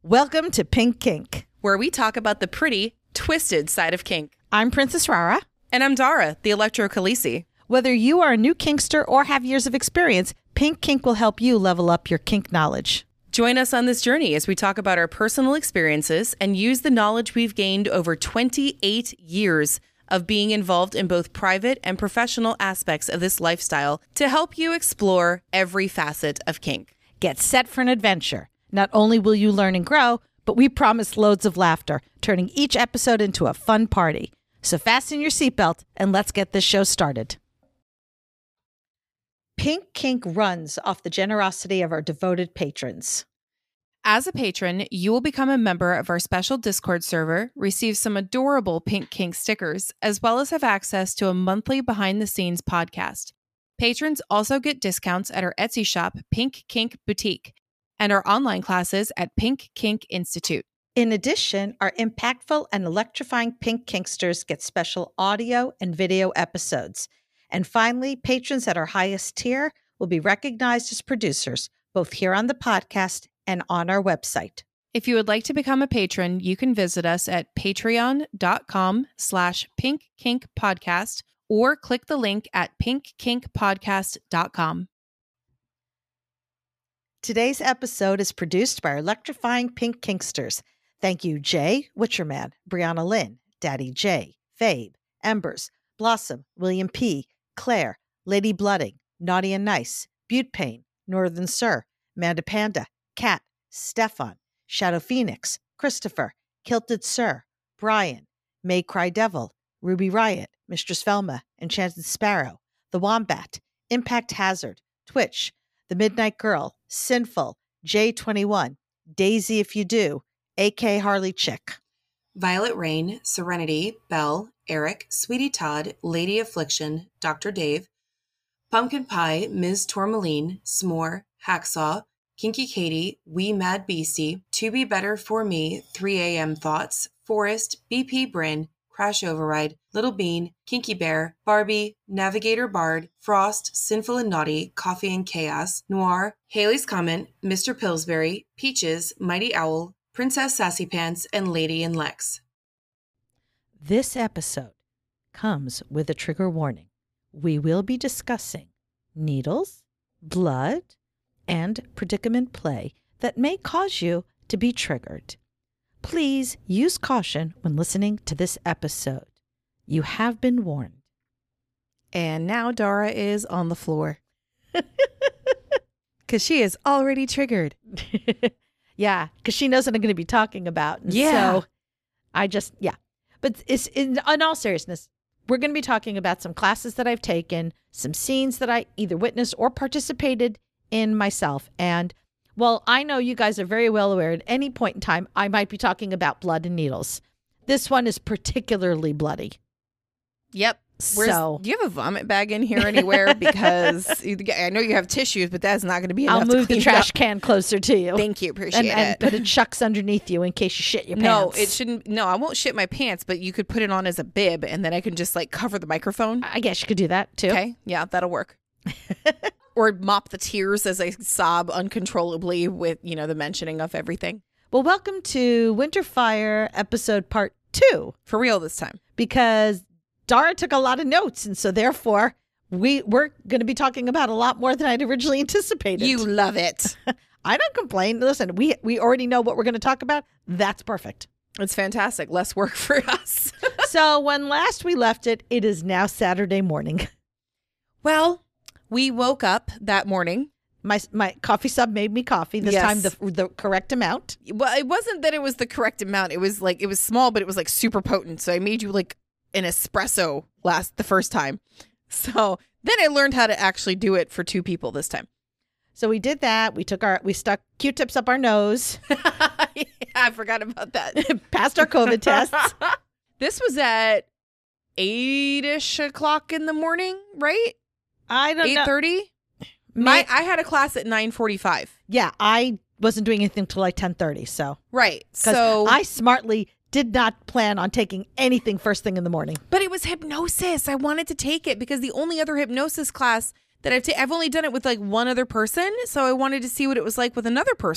Welcome to Pink Kink, where we talk about the pretty, twisted side of kink. I'm Princess Rara. And I'm Dara, the Electro Khaleesi. Whether you are a new kinkster or have years of experience, Pink Kink will help you level up your kink knowledge. Join us on this journey as we talk about our personal experiences and use the knowledge we've gained over 28 years of being involved in both private and professional aspects of this lifestyle to help you explore every facet of kink. Get set for an adventure. Not only will you learn and grow, but we promise loads of laughter, turning each episode into a fun party. So fasten your seatbelt and let's get this show started. Pink Kink runs off the generosity of our devoted patrons. As a patron, you will become a member of our special Discord server, receive some adorable Pink Kink stickers, as well as have access to a monthly behind-the-scenes podcast. Patrons also get discounts at our Etsy shop, Pink Kink Boutique, and our online classes at Pink Kink Institute. In addition, our impactful and electrifying Pink Kinksters get special audio and video episodes. And finally, patrons at our highest tier will be recognized as producers, both here on the podcast and on our website. If you would like to become a patron, you can visit us at patreon.com/pinkkinkpodcast or click the link at pinkkinkpodcast.com. Today's episode is produced by our electrifying Pink Kinksters. Thank you, Jay, Witcherman, Brianna Lynn, Daddy J, Fabe, Embers, Blossom, William P, Claire, Lady Blooding, Naughty and Nice, Butte Pain, Northern Sir, Manda Panda, Kat, Stefan, Shadow Phoenix, Christopher, Kilted Sir, Brian, May Cry Devil, Ruby Riot, Mistress Velma, Enchanted Sparrow, The Wombat, Impact Hazard, Twitch, The Midnight Girl, Sinful, J21, Daisy If You Do, AK Harley Chick, Violet Rain, Serenity, Belle, Eric, Sweetie Todd, Lady Affliction, Dr. Dave, Pumpkin Pie, Ms. Tourmaline, S'more, Hacksaw, Kinky Katie, Wee Mad Beastie, To Be Better For Me, 3 a.m. Thoughts, Forest, BP Bryn, Crash Override, Little Bean, Kinky Bear, Barbie, Navigator Bard, Frost, Sinful and Naughty, Coffee and Chaos, Noir, Haley's Comment, Mr. Pillsbury, Peaches, Mighty Owl, Princess Sassy Pants, and Lady and Lex. This episode comes with a trigger warning. We will be discussing needles, blood, and predicament play that may cause you to be triggered. Please use caution when listening to this episode. You have been warned. And now Dara is on the floor. Because she is already triggered. Yeah, because she knows what I'm going to be talking about. And yeah. So But it's in all seriousness, we're going to be talking about some classes that I've taken, some scenes that I either witnessed or participated in myself. And well, I know you guys are very well aware at any point in time, I might be talking about blood and needles. This one is particularly bloody. Yep. So, do you have a vomit bag in here anywhere? Because I know you have tissues, but that's not going to be enough. I'll move to the trash can closer to you. Thank you. Appreciate it. And put it chucks underneath you in case you shit your pants. No, it shouldn't. No, I won't shit my pants, but you could put it on as a bib and then I can just like cover the microphone. I guess you could do that too. Okay. Yeah, that'll work. Or mop the tears as I sob uncontrollably with, the mentioning of everything. Well, welcome to Winterfire episode part 2. For real this time. Because Dara took a lot of notes, and so therefore we're going to be talking about a lot more than I'd originally anticipated. You love it. I don't complain. Listen, we already know what we're going to talk about. That's perfect. It's fantastic. Less work for us. So when last we left it, it is now Saturday morning. Well, we woke up that morning. My coffee sub made me coffee. This time the correct amount. Well, it wasn't that it was the correct amount. It was like, it was small, but it was like super potent. So I made you like an espresso the first time. So then I learned how to actually do it for 2 people this time. So we did that. We stuck Q-tips up our nose. Yeah, I forgot about that. Passed our COVID tests. This was at 8-ish o'clock in the morning, right? I don't know. 8:30? I had a class at 9:45. Yeah, I wasn't doing anything until like 10:30. So right. So I smartly did not plan on taking anything first thing in the morning. But it was hypnosis. I wanted to take it because the only other hypnosis class that I've only done it with like one other person. So I wanted to see what it was like with another person.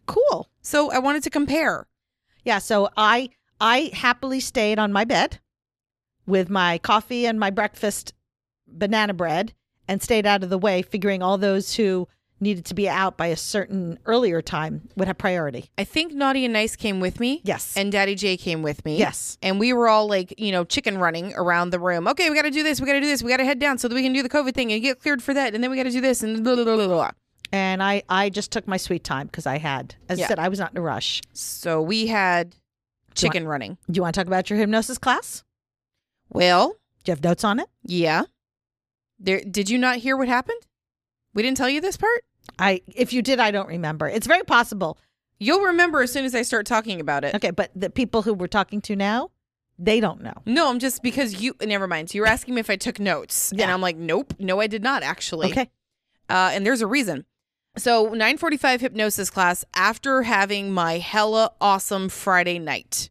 Cool. So I wanted to compare. Yeah, so I happily stayed on my bed with my coffee and my breakfast banana bread and stayed out of the way, figuring all those who needed to be out by a certain earlier time would have priority. I think Naughty and Nice came with me. Yes. And Daddy J came with me. Yes. And we were all like, chicken running around the room. Okay, we got to do this. We got to do this. We got to head down so that we can do the COVID thing and get cleared for that. And then we got to do this and blah, blah, blah, blah, blah. And I just took my sweet time because I had, as I said, I was not in a rush. So we had chicken running. Do you want to talk about your hypnosis class? Well. Do you have notes on it? Yeah. Did you not hear what happened? We didn't tell you this part? If you did, I don't remember. It's very possible. You'll remember as soon as I start talking about it. Okay, but the people who we're talking to now, they don't know. No, I'm just because never mind. So you were asking me if I took notes. Yeah. And I'm like, nope. No, I did not actually. Okay. And there's a reason. So 9:45 hypnosis class after having my hella awesome Friday night.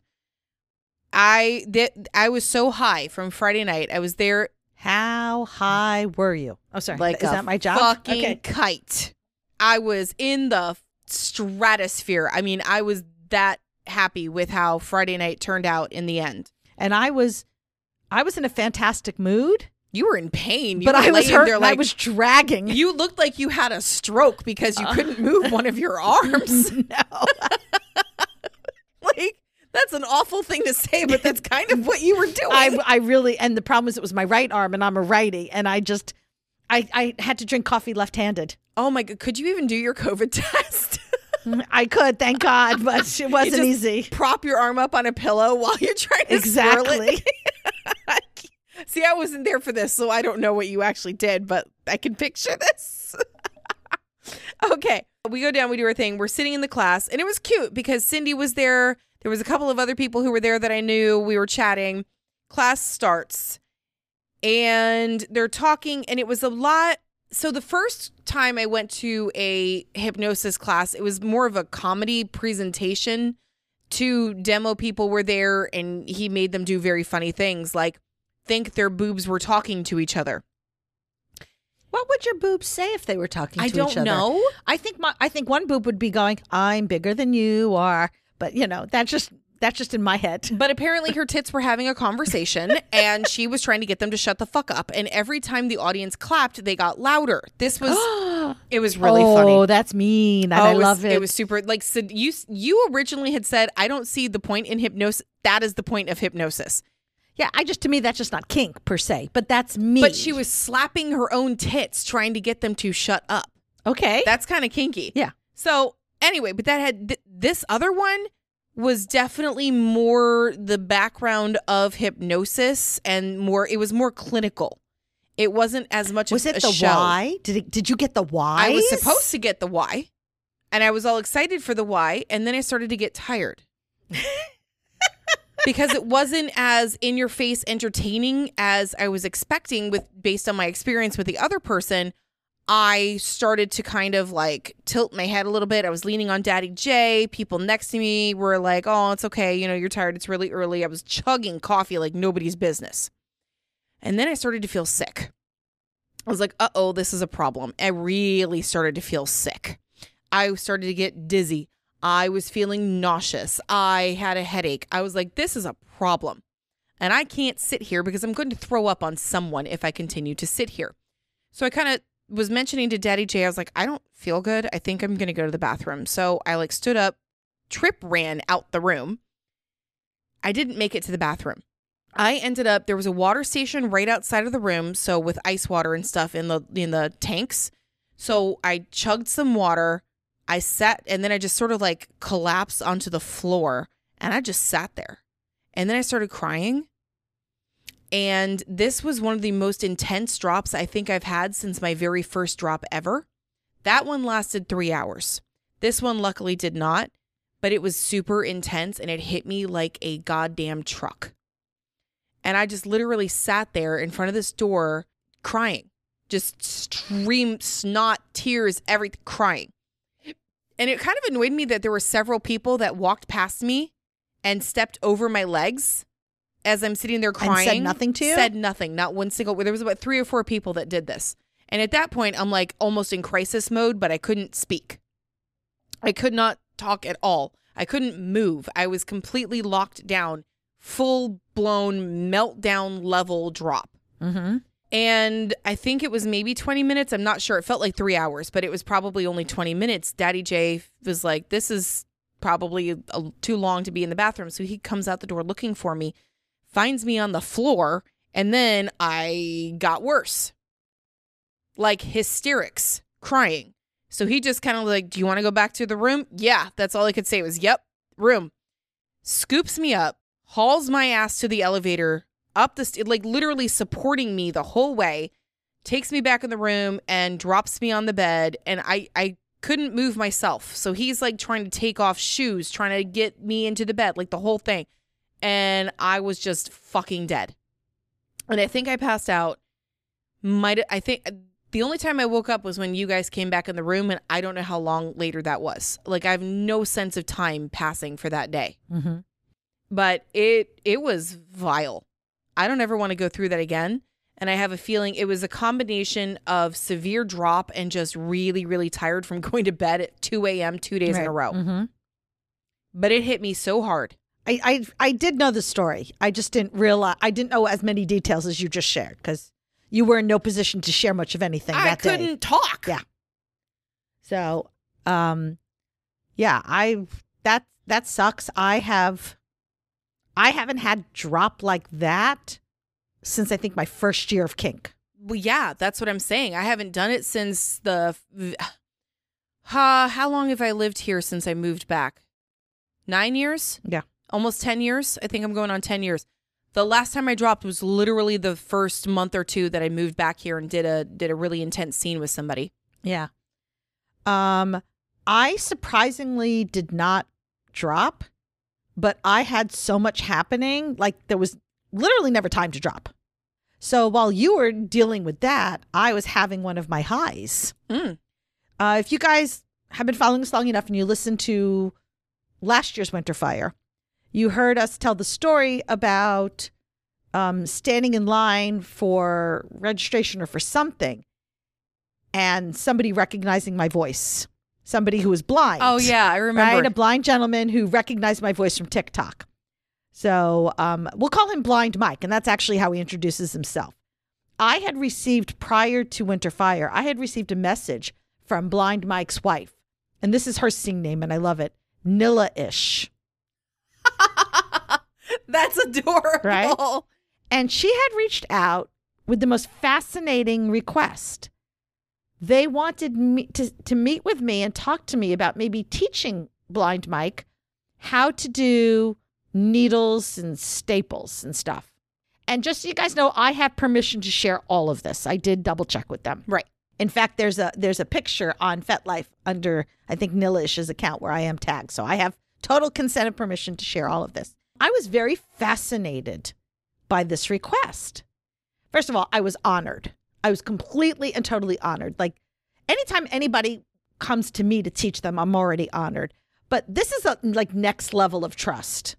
I was so high from Friday night. I was there. How high were you? Oh, sorry. Like is that my job? Fucking kite. I was in the stratosphere. I mean, I was that happy with how Friday night turned out in the end. And I was in a fantastic mood. You were in pain. But I was hurt and I was dragging. You looked like you had a stroke because you couldn't move one of your arms. No. Like, that's an awful thing to say, but that's kind of what you were doing. I really, and the problem was it was my right arm and I'm a righty. And I had to drink coffee left-handed. Oh my God. Could you even do your COVID test? I could, thank God, but it wasn't easy. Prop your arm up on a pillow while you're trying to swirl it. See, I wasn't there for this, so I don't know what you actually did, but I can picture this. Okay. We go down, we do our thing. We're sitting in the class, and it was cute because Cindy was there. There was a couple of other people who were there that I knew. We were chatting. Class starts, and they're talking, and it was a lot. So the first time I went to a hypnosis class, it was more of a comedy presentation. 2 demo people were there, and he made them do very funny things, like think their boobs were talking to each other. What would your boobs say if they were talking to each other? I don't know. I think one boob would be going, "I'm bigger than you are," but that's just in my head. But apparently her tits were having a conversation and she was trying to get them to shut the fuck up. And every time the audience clapped, they got louder. It was really funny. Oh, that's mean. And I love it. It was super, like, so you originally had said, I don't see the point in hypnosis. That is the point of hypnosis. Yeah, to me, that's just not kink per se, but that's me. But she was slapping her own tits trying to get them to shut up. Okay. That's kind of kinky. Yeah. So anyway, but that had, this other one was definitely more the background of hypnosis and it was more clinical. It wasn't as much was of it a the show. why? Did you get the why? I was supposed to get the why. And I was all excited for the why. And then I started to get tired. Because it wasn't as in your face entertaining as I was expecting based on my experience with the other person. I started to kind of like tilt my head a little bit. I was leaning on Daddy J. People next to me were like, "Oh, it's okay. You're tired. It's really early." I was chugging coffee like nobody's business. And then I started to feel sick. I was like, "Uh-oh, this is a problem." I really started to feel sick. I started to get dizzy. I was feeling nauseous. I had a headache. I was like, this is a problem. And I can't sit here because I'm going to throw up on someone if I continue to sit here. So I kind of was mentioning to Daddy J, I was like, I don't feel good. I think I'm going to go to the bathroom. So I like stood up, ran out the room. I didn't make it to the bathroom. I ended up, there was a water station right outside of the room. So with ice water and stuff in the tanks. So I chugged some water. I sat and then I just sort of like collapsed onto the floor and I just sat there. And then I started crying. And this was one of the most intense drops I think I've had since my very first drop ever. That one lasted 3 hours. This one luckily did not, but it was super intense and it hit me like a goddamn truck. And I just literally sat there in front of this door crying, just snot, tears, everything, crying. And it kind of annoyed me that there were several people that walked past me and stepped over my legs as I'm sitting there crying. And said nothing to you? Said nothing. Not one single. There was about 3 or 4 people that did this. And at that point, I'm like almost in crisis mode, but I couldn't speak. I could not talk at all. I couldn't move. I was completely locked down, full-blown meltdown level drop. Mm-hmm. And I think it was maybe 20 minutes. I'm not sure. It felt like 3 hours, but it was probably only 20 minutes. Daddy J was like, this is probably too long to be in the bathroom. So he comes out the door looking for me, finds me on the floor, and then I got worse. Like hysterics, crying. So he just kind of like, do you want to go back to the room? Yeah, that's all I could say was, yep, room. Scoops me up, hauls my ass to the elevator, up the like literally supporting me the whole way, takes me back in the room and drops me on the bed. And I couldn't move myself. So he's like trying to take off shoes, trying to get me into the bed, like the whole thing. And I was just fucking dead. And I think I passed out. I think the only time I woke up was when you guys came back in the room, and I don't know how long later that was. Like, I have no sense of time passing for that day. Mm-hmm. But it was vile. I don't ever want to go through that again. And I have a feeling it was a combination of severe drop and just really, really tired from going to bed at 2 a.m. 2 days in a row. Mm-hmm. But it hit me so hard. I did know the story. I just didn't realize, I didn't know as many details as you just shared because you were in no position to share much of anything that day. I couldn't talk. Yeah. So, yeah, that sucks. I haven't had drop like that since I think my first year of kink. Well, yeah, that's what I'm saying. I haven't done it since how long have I lived here since I moved back? 9 years? Yeah. Almost 10 years. I think I'm going on 10 years. The last time I dropped was literally the first month or two that I moved back here and did a really intense scene with somebody. Yeah. I surprisingly did not drop, but I had so much happening. Like there was literally never time to drop. So while you were dealing with that, I was having one of my highs. If you guys have been following us long enough and you listened to last year's Winter Fire, you heard us tell the story about standing in line for registration or for something and somebody recognizing my voice, somebody who was blind. Oh, yeah, I remember. Right? A blind gentleman who recognized my voice from TikTok. So we'll call him Blind Mike, and that's actually how he introduces himself. I had received, prior to Winter Fire, I had received a message from Blind Mike's wife, and this is her scene name, and I love it, Nilla-ish. That's adorable. Right? And she had reached out with the most fascinating request. They wanted me to meet with me and talk to me about maybe teaching Blind Mike how to do needles and staples and stuff. And just so you guys know, I have permission to share all of this. I did double check with them. Right. In fact, there's a picture on FetLife under, I think, Nilla-ish's account where I am tagged. So I have total consent and permission to share all of this. I was very fascinated by this request. First of all, I was honored. I was completely and totally honored. Like anytime anybody comes to me to teach them, I'm already honored. But this is a like next level of trust.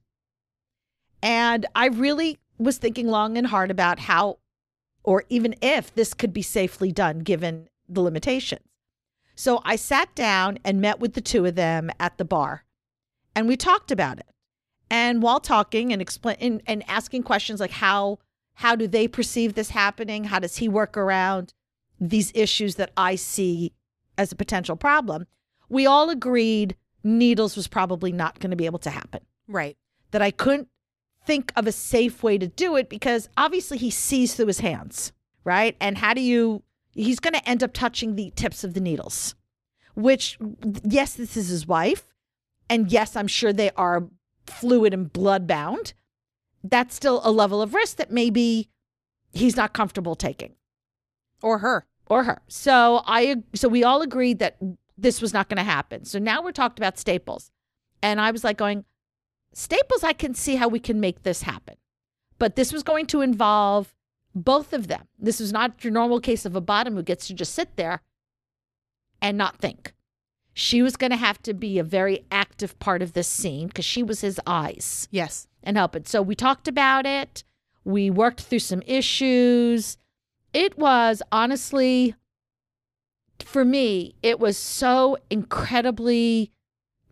And I really was thinking long and hard about how, or even if this could be safely done given the limitations. So I sat down and met with the two of them at the bar, and we talked about it. And while talking and and asking questions like how do they perceive this happening? How does he work around these issues that I see as a potential problem? We all agreed needles was probably not going to be able to happen. Right. That I couldn't think of a safe way to do it because obviously he sees through his hands, right? And he's going to end up touching the tips of the needles, which, yes, this is his wife. And yes, I'm sure they are fluid and blood bound. That's still a level of risk that maybe he's not comfortable taking. Or her. So we all agreed that this was not going to happen. So now we're talking about staples. And I was like going, staples, I can see how we can make this happen. But this was going to involve both of them. This was not your normal case of a bottom who gets to just sit there and not think. She was going to have to be a very active part of this scene because she was his eyes. Yes. And help it. So we talked about it. We worked through some issues. It was honestly, for me, it was so incredibly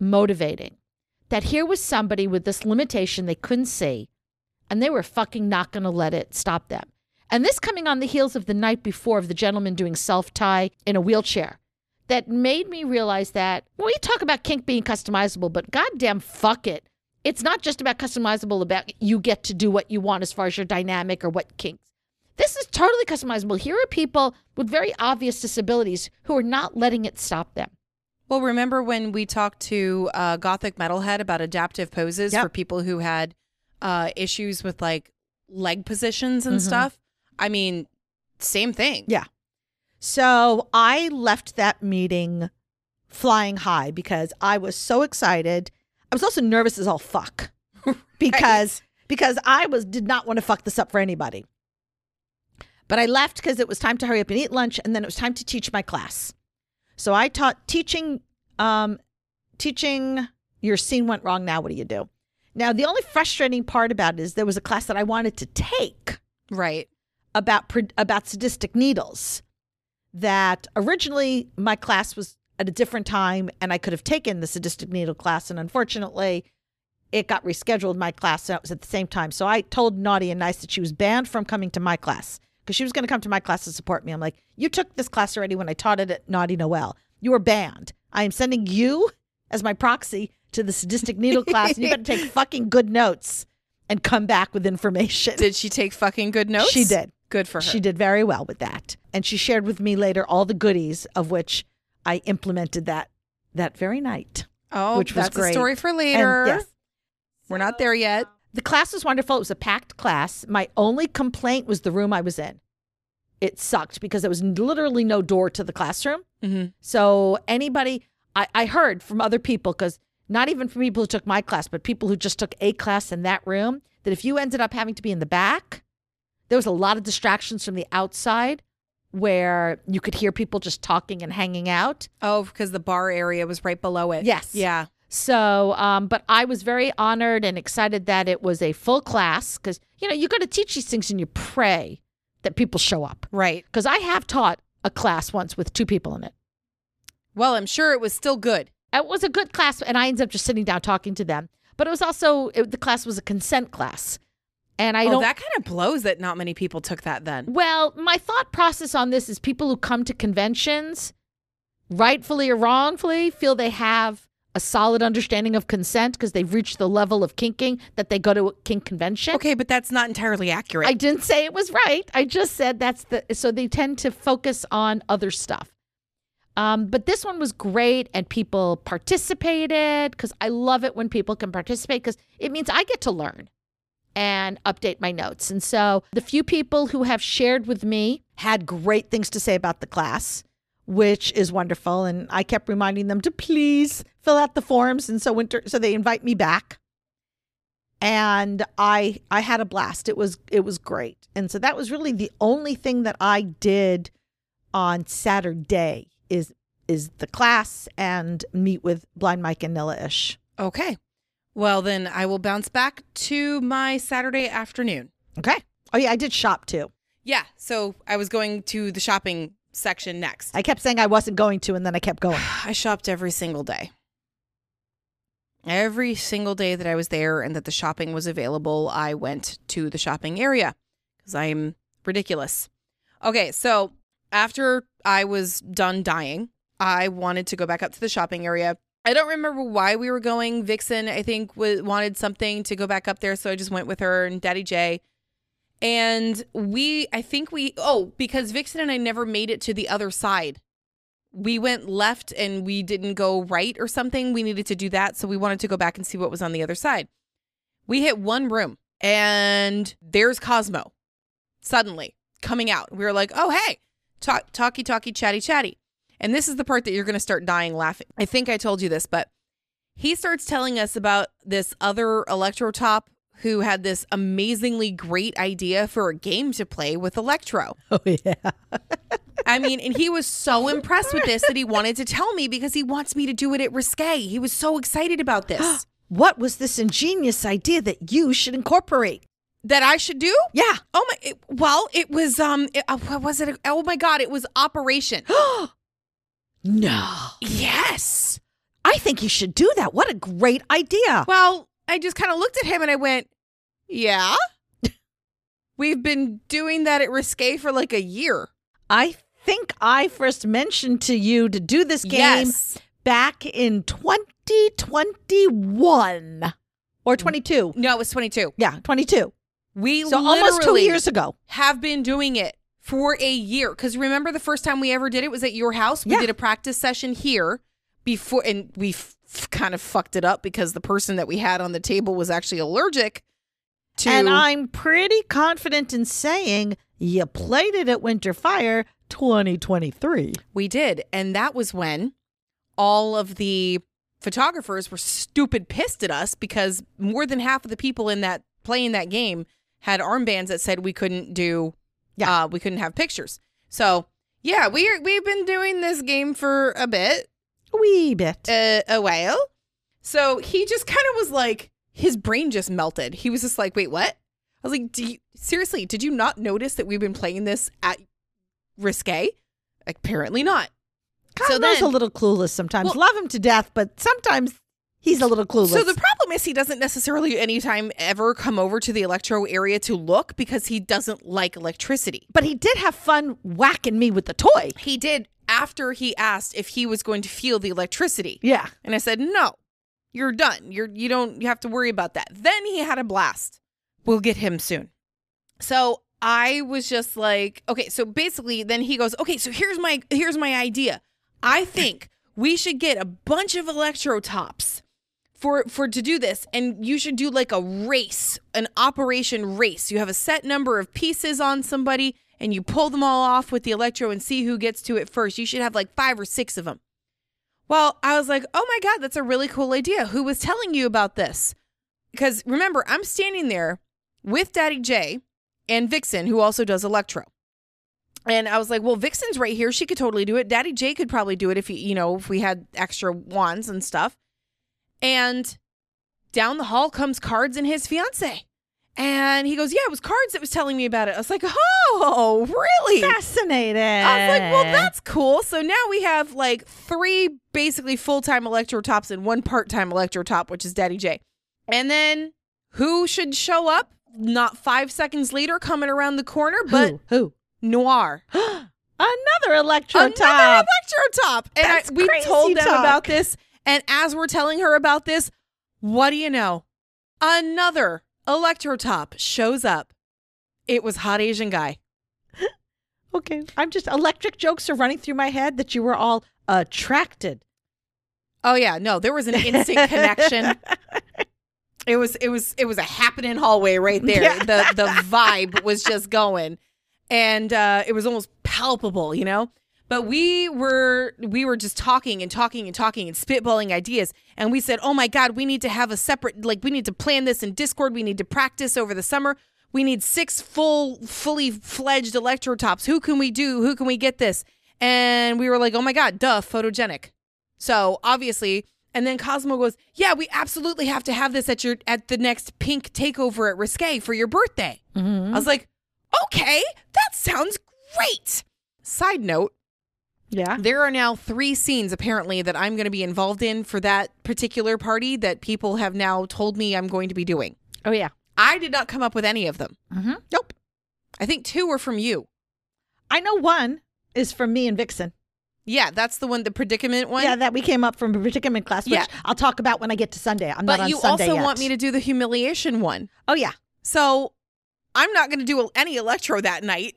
motivating that here was somebody with this limitation they couldn't see, and they were fucking not going to let it stop them. And this coming on the heels of the night before of the gentleman doing self-tie in a wheelchair. That made me realize that when we talk about kink being customizable, but goddamn fuck it. It's not just about customizable, about you get to do what you want as far as your dynamic or what kinks. This is totally customizable. Here are people with very obvious disabilities who are not letting it stop them. Well, remember when we talked to Gothic Metalhead about adaptive poses for people who had issues with like leg positions and stuff? I mean, same thing. Yeah. So I left that meeting flying high because I was so excited. I was also nervous as all fuck because I did not want to fuck this up for anybody. But I left because it was time to hurry up and eat lunch, and then it was time to teach my class. So I taught teaching your scene went wrong. Now what do you do? Now, the only frustrating part about it is there was a class that I wanted to take. Right. About sadistic needles. That originally my class was at a different time and I could have taken the sadistic needle class. And unfortunately, it got rescheduled, my class. So it was at the same time. So I told Naughty and Nice that she was banned from coming to my class because she was going to come to my class to support me. I'm like, you took this class already when I taught it at Naughty Noel. You were banned. I am sending you as my proxy to the sadistic needle class. And you better take fucking good notes and come back with information. Did she take fucking good notes? She did. Good for her. She did very well with that. And she shared with me later all the goodies of which I implemented that very night. Oh, which was that's great. A story for later. And yes. We're not there yet. The class was wonderful. It was a packed class. My only complaint was the room I was in. It sucked because there was literally no door to the classroom. So anybody, I heard from other people, because not even from people who took my class, but people who just took a class in that room, that if you ended up having to be in the back, there was a lot of distractions from the outside where you could hear people just talking and hanging out. Oh, because the bar area was right below it. Yes. Yeah. So, but I was very honored and excited that it was a full class because, you got to teach these things and you pray that people show up. Right. Because I have taught a class once with 2 people in it. Well, I'm sure it was still good. It was a good class, and I ended up just sitting down talking to them. But it was also, the class was a consent class. And that kind of blows that not many people took that then. Well, my thought process on this is people who come to conventions, rightfully or wrongfully, feel they have a solid understanding of consent because they've reached the level of kinking that they go to a kink convention. Okay, but that's not entirely accurate. I didn't say it was right. I just said so they tend to focus on other stuff. But this one was great and people participated because I love it when people can participate because it means I get to learn and update my notes. And so the few people who have shared with me had great things to say about the class, which is wonderful. And I kept reminding them to please fill out the forms. And so they invite me back. And I had a blast. It was great. And so that was really the only thing that I did on Saturday is the class and meet with Blind Mike and Nilla Ish. Okay. Well, then I will bounce back to my Saturday afternoon. Okay. Oh, yeah, I did shop too. Yeah. So I was going to the shopping section next. I kept saying I wasn't going to, and then I kept going. I shopped every single day. Every single day that I was there and that the shopping was available, I went to the shopping area because I'm ridiculous. Okay. So after I was done dying, I wanted to go back up to the shopping area. I don't remember why we were going. Vixen, I think, wanted something to go back up there. So I just went with her and Daddy J. And because Vixen and I never made it to the other side. We went left and we didn't go right or something. We needed to do that. So we wanted to go back and see what was on the other side. We hit one room and there's Cosmo suddenly coming out. We were like, oh, hey, talky, chatty. And this is the part that you're going to start dying laughing. I think I told you this, but he starts telling us about this other Electro Top who had this amazingly great idea for a game to play with Electro. Oh, yeah. I mean, and he was so impressed with this that he wanted to tell me because he wants me to do it at Risque. He was so excited about this. What was this ingenious idea that you should incorporate? That I should do? Yeah. Oh my! It was what was it? Oh my God! It was Operation. No. Yes. I think you should do that. What a great idea. Well, I just kind of looked at him and I went, yeah. We've been doing that at Risque for like a year. I think I first mentioned to you to do this game back in 2021 or 22. No, it was 22. Yeah, 22. We So almost 2 years ago. have been doing it for a year. Because remember the first time we ever did it was at your house? We Yeah. did a practice session here before, and we kind of fucked it up because the person that we had on the table was actually allergic to. And I'm pretty confident in saying you played it at Winter Fire 2023. We did. And that was when all of the photographers were stupid pissed at us because more than half of the people in that playing that game had armbands that said we couldn't do, we couldn't have pictures. So yeah, we've been doing this game for a bit, Wee bit. a while. So he just kind of was like, his brain just melted. He was just like, wait, what? I was like, seriously, did you not notice that we've been playing this at Risque? Apparently not. Cosmo's a little clueless sometimes. Well- Love him to death, but sometimes he's a little clueless. So the problem is he doesn't necessarily anytime ever come over to the electro area to look because he doesn't like electricity. But he did have fun whacking me with the toy. He did after he asked if he was going to feel the electricity. Yeah. And I said, no, you're done. You have to worry about that. Then he had a blast. We'll get him soon. So I was just like, okay, so basically then he goes, okay, so here's my idea. I think we should get a bunch of electro tops for to do this, and you should do like a race, an operation race. You have a set number of pieces on somebody and you pull them all off with the electro and see who gets to it first. You should have like 5 or 6 of them. Well, I was like, oh my God, that's a really cool idea. Who was telling you about this? Because remember, I'm standing there with Daddy J and Vixen, who also does electro. And I was like, well, Vixen's right here. She could totally do it. Daddy J could probably do it if if we had extra wands and stuff. And down the hall comes Cards and his fiance. And he goes, yeah, it was Cards that was telling me about it. I was like, oh, really? Fascinated. I was like, well, that's cool. So now we have like 3 basically full-time electro tops and 1 part-time electro top, which is Daddy J. And then who should show up? Not 5 seconds later, coming around the corner, but Who? Noir. Another electro Another top. electro top. And That's we crazy told them talk. about this. And as we're telling her about this, what do you know? Another electro top shows up. It was Hot Asian Guy. Okay. I'm just, electric jokes are running through my head that you were all attracted. Oh yeah, no, there was an instant connection. It was a happening hallway right there. Yeah. The vibe was just going. And it was almost palpable, But we were just talking and spitballing ideas. And we said, oh my God, we need to have a separate, we need to plan this in Discord. We need to practice over the summer. We need 6 fully fledged electro tops. Who can we do? Who can we get this? And we were like, oh my God, duh, photogenic. So obviously, and then Cosmo goes, yeah, we absolutely have to have this at the next pink takeover at Risque for your birthday. Mm-hmm. I was like, okay, that sounds great. Side note, Yeah. there are now 3 scenes apparently that I'm going to be involved in for that particular party that people have now told me I'm going to be doing. Oh, yeah. I did not come up with any of them. Mm-hmm. Nope. I think 2 were from you. I know one is from me and Vixen. Yeah, that's the one, the predicament one. Yeah, that we came up from a predicament class, which Yeah. I'll talk about when I get to Sunday. I'm not But on you Sunday also yet. want me to do the humiliation one. Oh, yeah. So I'm not going to do any electro that night.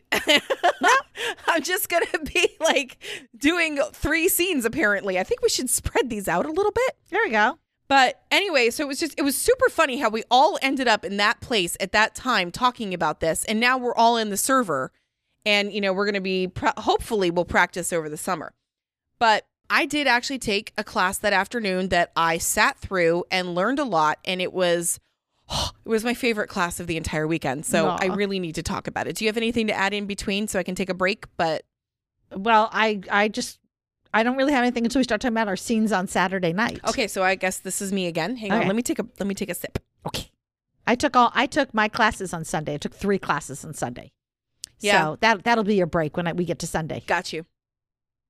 I'm just going to be doing 3 scenes apparently. I think we should spread these out a little bit. There we go. But anyway, so it was super funny how we all ended up in that place at that time talking about this. And now we're all in the server and, we're going to be, hopefully we'll practice over the summer. But I did actually take a class that afternoon that I sat through and learned a lot. And it was my favorite class of the entire weekend. So Aw. I really need to talk about it. Do you have anything to add in between so I can take a break? But Well, I don't really have anything until we start talking about our scenes on Saturday night. okay, so I guess this is me again. Hang on, Okay. let me take a sip. Okay. I took my classes on Sunday. I took 3 classes on Sunday. Yeah. So that'll be your break when we get to Sunday. Got you.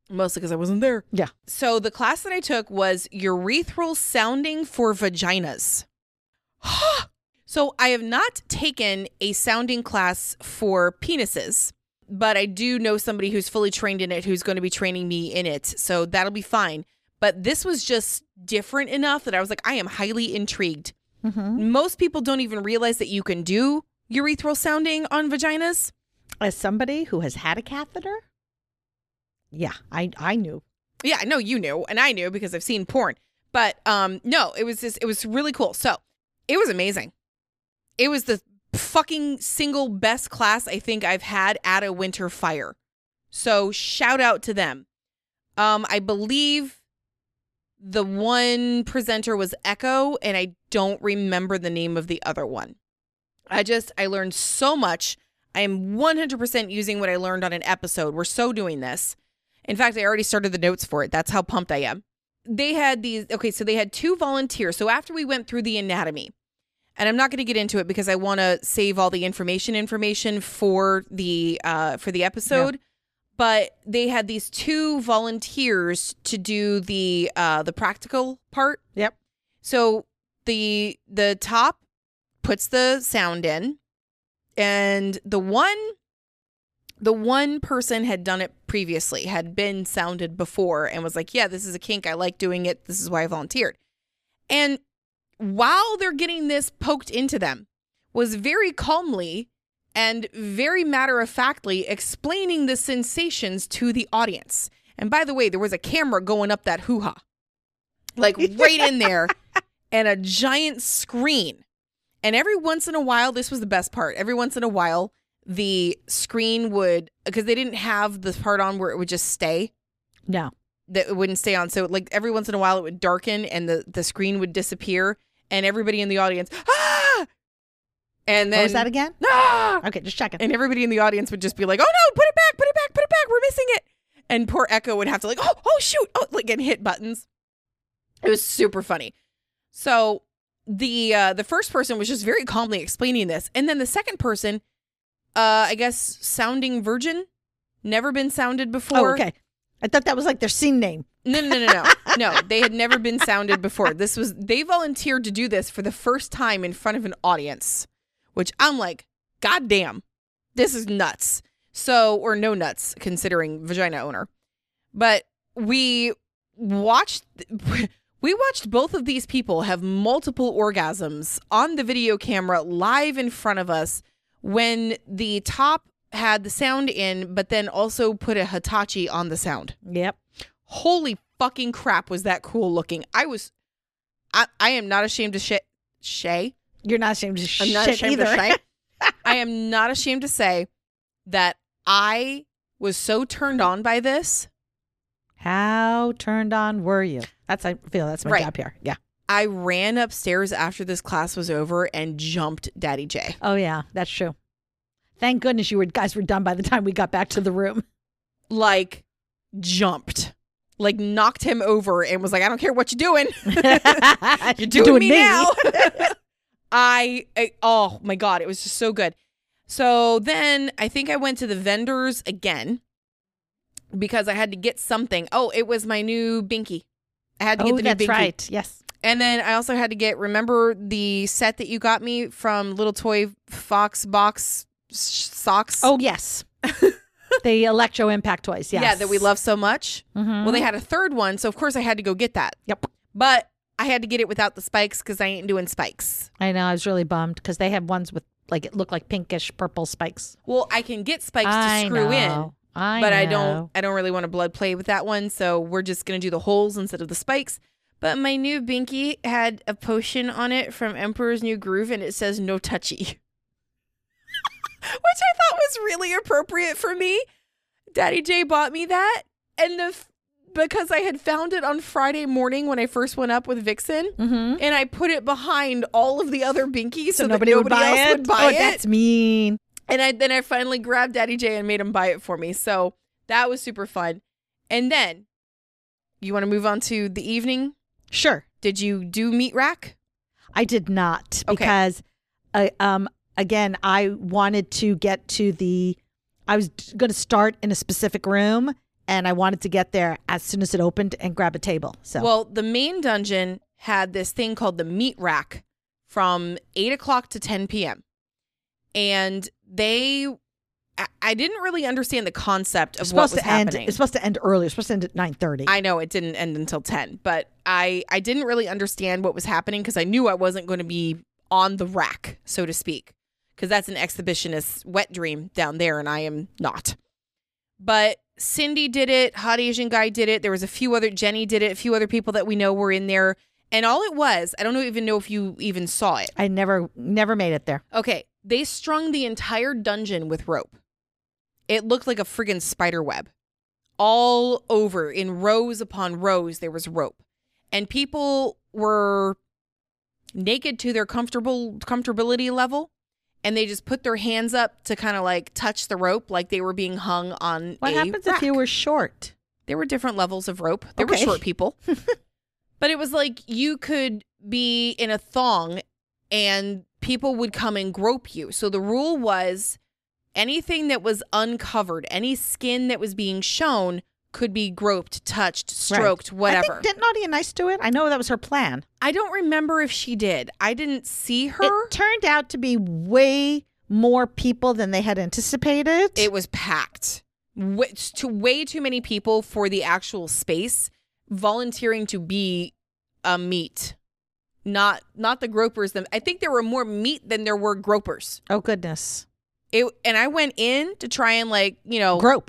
Mostly because I wasn't there. Yeah. So the class that I took was urethral sounding for vaginas. So I have not taken a sounding class for penises, but I do know somebody who's fully trained in it who's going to be training me in it. So that'll be fine. But this was just different enough that I was like, I am highly intrigued. Mm-hmm. Most people don't even realize that you can do urethral sounding on vaginas. As somebody who has had a catheter, yeah, I knew. Yeah, I know you knew, and I knew because I've seen porn. But no, it was really cool. So it was amazing. It was the fucking single best class I think I've had at a winter fire. So shout out to them. I believe the one presenter was Echo, and I don't remember the name of the other one. I learned so much. I am 100% using what I learned on an episode. We're so doing this. In fact, I already started the notes for it. That's how pumped I am. They had so they had 2 volunteers. So after we went through the anatomy, and I'm not going to get into it because I want to save all the information for the episode. Yeah. But they had these 2 volunteers to do the practical part. Yep. So the top puts the sound in, and the one person had done it previously, had been sounded before, and was like, yeah, this is a kink. I like doing it. This is why I volunteered. And while they're getting this poked into them, was very calmly and very matter-of-factly explaining the sensations to the audience. And by the way, there was a camera going up that hoo-ha, like right in there, and a giant screen. And every once in a while, this was the best part, every once in a while, the screen would, because they didn't have the part on where it would just stay. No. That it wouldn't stay on. So like every once in a while, it would darken and the screen would disappear. And everybody in the audience, ah! And then. What was that again? Ah! Okay, just checking. And everybody in the audience would just be like, oh no, put it back, put it back, put it back. We're missing it. And poor Echo would have to like, oh shoot. Oh, like, and hit buttons. It was super funny. So the first person was just very calmly explaining this. And then the second person, I guess, sounding virgin, never been sounded before. Oh, okay. I thought that was like their scene name. No. No, they had never been sounded before. They volunteered to do this for the first time in front of an audience, which I'm like, God damn, this is nuts. So, or no nuts, considering vagina owner. But we watched both of these people have multiple orgasms on the video camera live in front of us when the top had the sound in, but then also put a Hitachi on the sound. Yep. Holy fucking crap, was that cool looking. I am not ashamed to shay. You're not ashamed to I'm not ashamed either. to shay. I am not ashamed to say that I was so turned on by this. How turned on were you? I feel that's my job here. Yeah. I ran upstairs after this class was over and jumped Daddy J. Oh, yeah, that's true. Thank goodness you guys were done by the time we got back to the room. Like, jumped. Like, knocked him over and was like, I don't care what you're doing. You're doing me now. Oh, my God. It was just so good. So then I think I went to the vendors again because I had to get something. Oh, it was my new binky. I had to get the new binky. That's right. Yes. And then I also had to get, remember the set that you got me from Little Toy Fox Box Socks? Oh, yes. The Electro Impact toys, yes. Yeah, that we love so much. Mm-hmm. Well, they had a third one, so of course I had to go get that. Yep. But I had to get it without the spikes because I ain't doing spikes. I know. I was really bummed because they have ones with, like, it looked like pinkish purple spikes. Well, I can get spikes to screw in. I don't really want to blood play with that one, so we're just going to do the holes instead of the spikes. But my new binky had a potion on it from Emperor's New Groove, and it says no touchy. Which I thought was really appropriate for me. Daddy J bought me that. And because I had found it on Friday morning when I first went up with Vixen, mm-hmm. and I put it behind all of the other binkies so that nobody else would buy it. That's mean. And then I finally grabbed Daddy J and made him buy it for me. So that was super fun. And then, you want to move on to the evening? Sure. Did you do meat rack? I did not Okay. because, again, I wanted to get to I was going to start in a specific room and I wanted to get there as soon as it opened and grab a table. So Well, the main dungeon had this thing called the meat rack from 8 o'clock to 10 p.m. And I didn't really understand the concept of what was happening. It's supposed to end early. It's supposed to end at 9:30. I know it didn't end until 10, but I didn't really understand what was happening because I knew I wasn't going to be on the rack, so to speak, because that's an exhibitionist's wet dream down there, and I am not. But Cindy did it. Hot Asian Guy did it. There was Jenny did it. A few other people that we know were in there. And all it was, I don't even know if you even saw it. I never made it there. Okay, they strung the entire dungeon with rope. It looked like a friggin' spider web. All over, in rows upon rows, there was rope. And people were naked to their comfortability level. And they just put their hands up to kind of like touch the rope like they were being hung on What happens rack. if you were short? There were different levels of rope. There were short people. But it was like you could be in a thong and people would come and grope you. So the rule was anything that was uncovered, any skin that was being shown could be groped, touched, stroked, whatever. I think, didn't Naughty and Nice do it? I know that was her plan. I don't remember if she did. I didn't see her. It turned out to be way more people than they had anticipated. It was packed. Way too many people for the actual space volunteering to be a meat. Not the gropers. I think there were more meat than there were gropers. Oh, goodness. And I went in to try and Grope.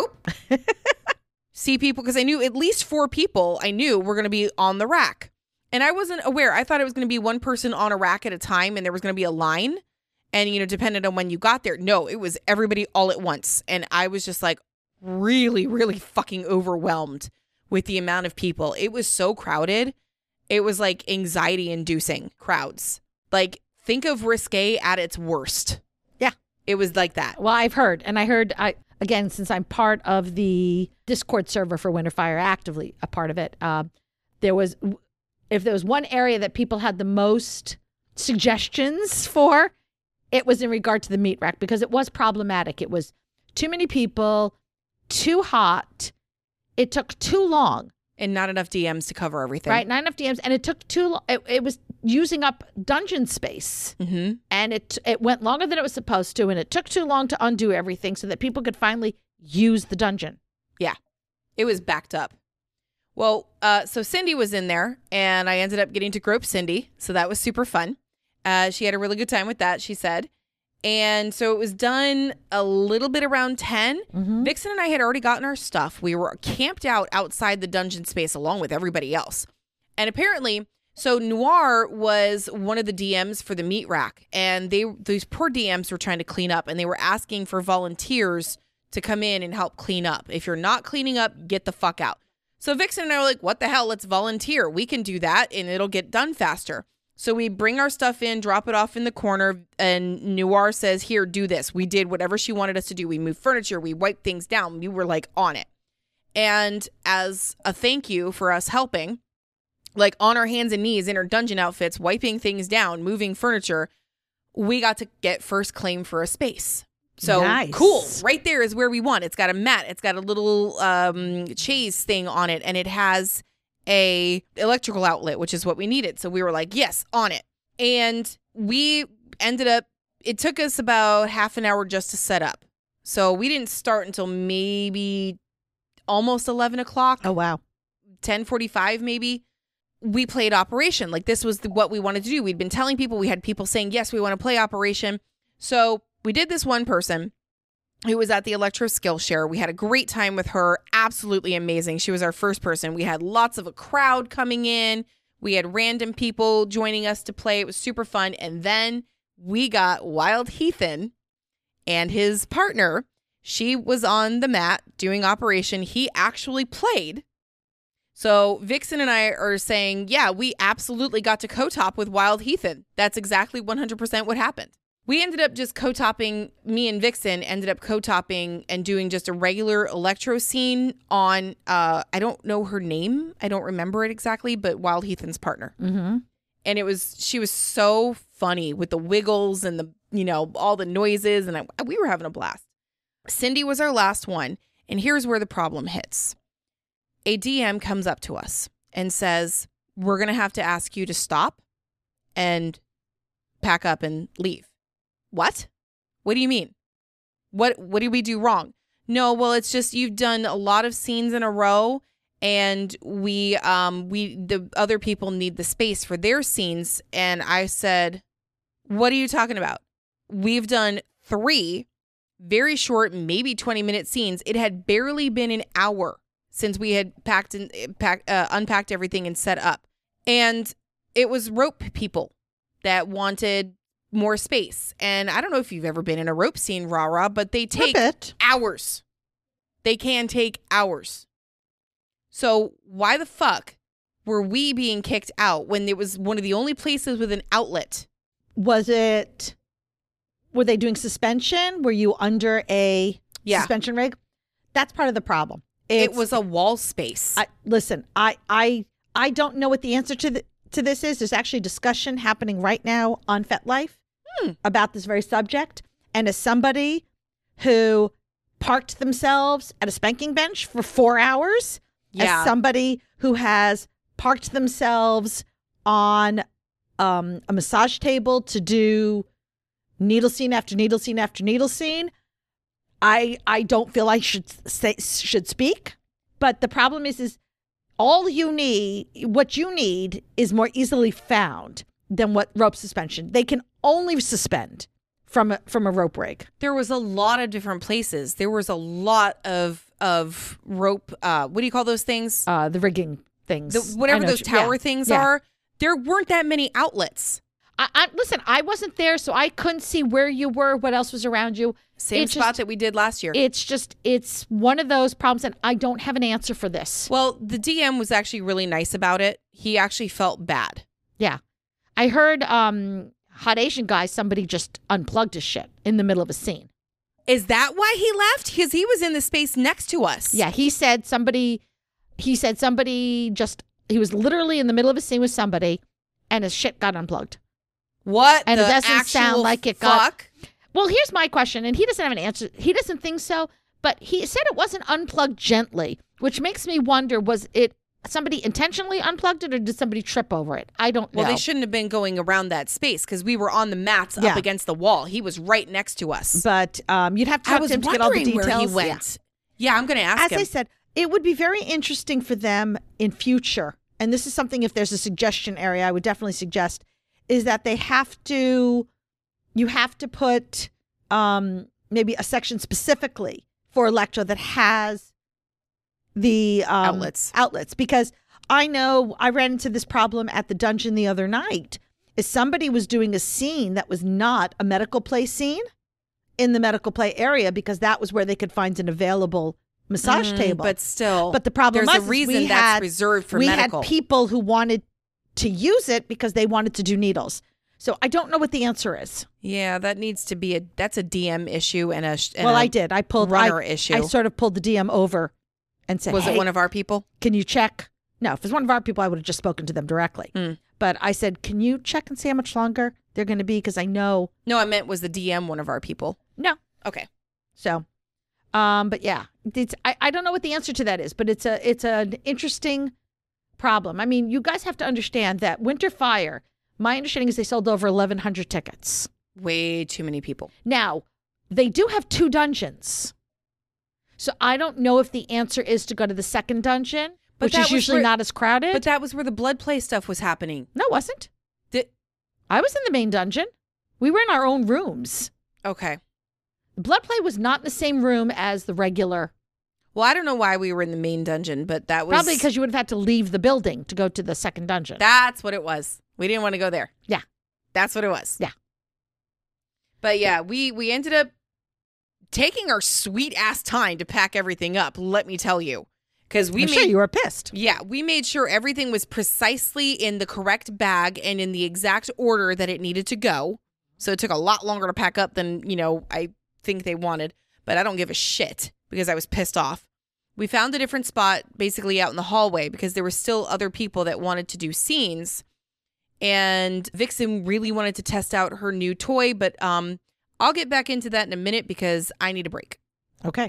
See people, because I knew at least 4 people I knew were going to be on the rack. And I wasn't aware. I thought it was going to be one person on a rack at a time and there was going to be a line. And, depending on when you got there. No, it was everybody all at once. And I was just like really, really fucking overwhelmed with the amount of people. It was so crowded. It was like anxiety inducing crowds. Like, think of Risque at its worst. Yeah. It was like that. Well, I've heard, and again, since I'm part of the Discord server for Winterfire, actively a part of it, if there was one area that people had the most suggestions for, it was in regard to the meat rack, because it was problematic. It was too many people, too hot. It took too long. And not enough DMs to cover everything. Right, not enough DMs. And it took too long. It was using up dungeon space. Mm-hmm. And it went longer than it was supposed to. And it took too long to undo everything so that people could finally use the dungeon. Yeah, it was backed up. Well, so Cindy was in there, and I ended up getting to grope Cindy. So that was super fun. She had a really good time with that, she said. And so it was done a little bit around 10. Mm-hmm. Vixen and I had already gotten our stuff. We were camped out outside the dungeon space along with everybody else. And apparently, so Noir was one of the DMs for the meat rack. And these poor DMs were trying to clean up. And they were asking for volunteers to come in and help clean up. If you're not cleaning up, get the fuck out. So Vixen and I were like, what the hell? Let's volunteer. We can do that and it'll get done faster. So we bring our stuff in, drop it off in the corner, and Noir says, here, do this. We did whatever she wanted us to do. We moved furniture. We wiped things down. We were like on it. And as a thank you for us helping, like on our hands and knees in our dungeon outfits, wiping things down, moving furniture, we got to get first claim for a space. So nice. Cool. Right there is where we want. It's got a mat. It's got a little chaise thing on it, and it has a electrical outlet, which is what we needed. So we were like, yes, on it. And we ended up, it took us about half an hour just to set up. So we didn't start until maybe almost 11 o'clock. Oh, wow. 10:45 maybe. We played Operation. Like, this was what we wanted to do. We'd been telling people, we had people saying, yes, we want to play Operation. So we did this one person who was at the Electro Skillshare. We had a great time with her. Absolutely amazing. She was our first person. We had lots of a crowd coming in. We had random people joining us to play. It was super fun. And then we got Wild Heathen and his partner. She was on the mat doing Operation. He actually played. So Vixen and I are saying, yeah, we absolutely got to co-top with Wild Heathen. That's exactly 100% what happened. We ended up just co-topping, me and Vixen ended up co-topping and doing just a regular electro scene on, I don't know her name. I don't remember it exactly, but Wild Heathen's partner. Mm-hmm. And she was so funny with the wiggles and the, all the noises. And we were having a blast. Cindy was our last one. And here's where the problem hits. A DM comes up to us and says, we're going to have to ask you to stop and pack up and leave. What? What do you mean? What did we do wrong? No, well, it's just you've done a lot of scenes in a row, and we the other people need the space for their scenes. And I said, what are you talking about? We've done 3 very short, maybe 20-minute scenes. It had barely been an hour since we had unpacked everything and set up. And it was rope people that wanted more space. And I don't know if you've ever been in a rope scene, rah-rah, but they take hours. They can take hours. So why the fuck were we being kicked out when it was one of the only places with an outlet? Were they doing suspension? Were you under a suspension rig? That's part of the problem. It was a wall space. Listen, I don't know what the answer to this is. There's actually discussion happening right now on FetLife about this very subject. And as somebody who parked themselves at a spanking bench for 4 hours, as somebody who has parked themselves on a massage table to do needle scene after needle scene after needle scene, I don't feel I should speak. But the problem is what you need is more easily found than what rope suspension. They can only suspend from a rope rig. There was a lot of different places. There was a lot of rope. What do you call those things? The rigging things. Whatever those tower things are. There weren't that many outlets. Listen, I wasn't there, so I couldn't see where you were, what else was around you. Same spot that we did last year. It's one of those problems, and I don't have an answer for this. Well, the DM was actually really nice about it. He actually felt bad. Yeah. I heard Hot Asian guy, somebody just unplugged his shit in the middle of a scene. Is that why he left? Because he was in the space next to us. Yeah, he was literally in the middle of a scene with somebody, and his shit got unplugged. What? And the it doesn't sound like it got. Fuck? Well, here's my question, and he doesn't have an answer. He doesn't think so, but he said it wasn't unplugged gently, which makes me wonder, was it somebody intentionally unplugged it, or did somebody trip over it? I don't know. Well, they shouldn't have been going around that space because we were on the mats up against the wall. He was right next to us. But you'd have to talk to him to get all the details. Where he went. Yeah, I'm going to ask him. As I said, it would be very interesting for them in future, and this is something, if there's a suggestion area, I would definitely suggest, is that you have to put maybe a section specifically for Elektra that has the outlets. Because I know I ran into this problem at the dungeon the other night, is somebody was doing a scene that was not a medical play scene in the medical play area, because that was where they could find an available massage table. But still, the problem there's a reason that's reserved for medical. We had people who wanted to use it because they wanted to do needles. So I don't know what the answer is. Yeah, that needs to be that's a DM issue and I did. I pulled runner issue. I sort of pulled the DM over and said, was it one of our people? Can you check? No, if it was one of our people, I would have just spoken to them directly. But I said, can you check and see how much longer they're going to be? Because I know. No, I meant, was the DM one of our people? No. Okay. So, but yeah, I don't know what the answer to that is, but it's an interesting problem. I mean, you guys have to understand that Winter Fire, my understanding is they sold over 1,100 tickets. Way too many people. Now, they do have 2 dungeons. So I don't know if the answer is to go to the second dungeon, which is usually not as crowded. But that was where the blood play stuff was happening. No, it wasn't. I was in the main dungeon. We were in our own rooms. Okay. Blood play was not in the same room as the regular. Well, I don't know why we were in the main dungeon, but that was... Probably because you would have had to leave the building to go to the second dungeon. That's what it was. We didn't want to go there. Yeah. That's what it was. Yeah. But yeah, we ended up taking our sweet ass time to pack everything up, let me tell you. Because I'm sure you were pissed. Yeah, we made sure everything was precisely in the correct bag and in the exact order that it needed to go. So it took a lot longer to pack up than, I think they wanted. But I don't give a shit because I was pissed off. We found a different spot basically out in the hallway because there were still other people that wanted to do scenes. And Vixen really wanted to test out her new toy, but I'll get back into that in a minute because I need a break. Okay.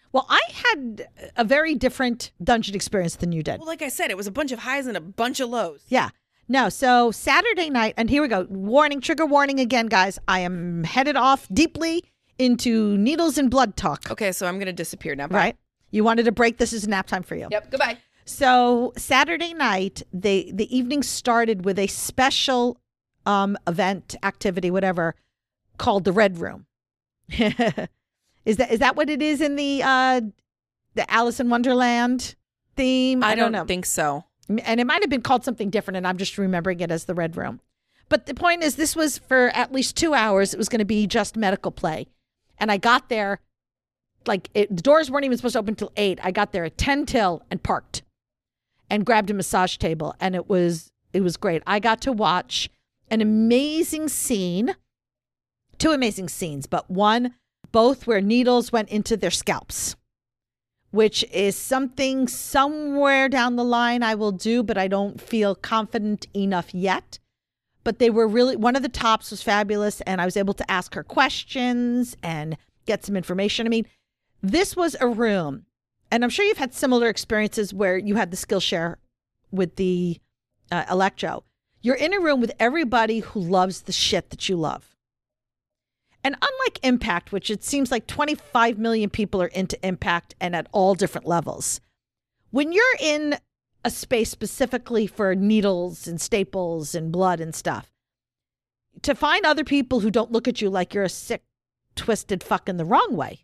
Well, I had a very different dungeon experience than you did. Well, like I said, it was a bunch of highs and a bunch of lows. Yeah. No, so Saturday night, and here we go. Warning, trigger warning again, guys. I am headed off deeply into needles and blood talk. Okay, so I'm going to disappear now. Bye. Right? You wanted a break. This is nap time for you. Yep, goodbye. So Saturday night, the evening started with a special event, activity, whatever, called the Red Room. Is that what it is in the Alice in Wonderland theme? I don't know. think so. And it might have been called something different, and I'm just remembering it as the Red Room. But the point is, this was for at least 2 hours. It was going to be just medical play. And I got there, the doors weren't even supposed to open until 8. I got there at 10 till and parked and grabbed a massage table. And it was great. I got to watch an amazing scene, 2 amazing scenes, but both where needles went into their scalps, which is something somewhere down the line I will do, but I don't feel confident enough yet. But they were really, one of the tops was fabulous, and I was able to ask her questions and get some information. I mean, this was a room, and I'm sure you've had similar experiences where you had the Skillshare with the Electro. You're in a room with everybody who loves the shit that you love. And unlike Impact, which it seems like 25 million people are into Impact and at all different levels, when you're in a space specifically for needles and staples and blood and stuff, to find other people who don't look at you like you're a sick, twisted fuck in the wrong way.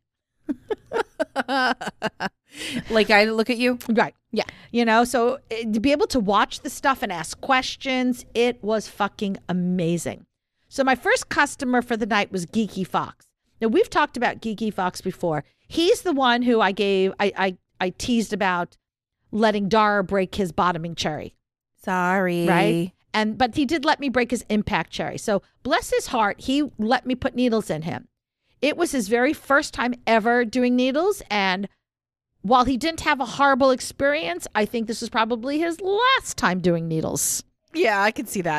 Like I look at you? Right. Yeah. So to be able to watch the stuff and ask questions, it was fucking amazing. So my first customer for the night was Geeky Fox. Now, we've talked about Geeky Fox before. He's the one who I teased about letting Dara break his bottoming cherry. Sorry. Right? But he did let me break his impact cherry. So bless his heart, he let me put needles in him. It was his very first time ever doing needles. And while he didn't have a horrible experience, I think this was probably his last time doing needles. Yeah, I can see that.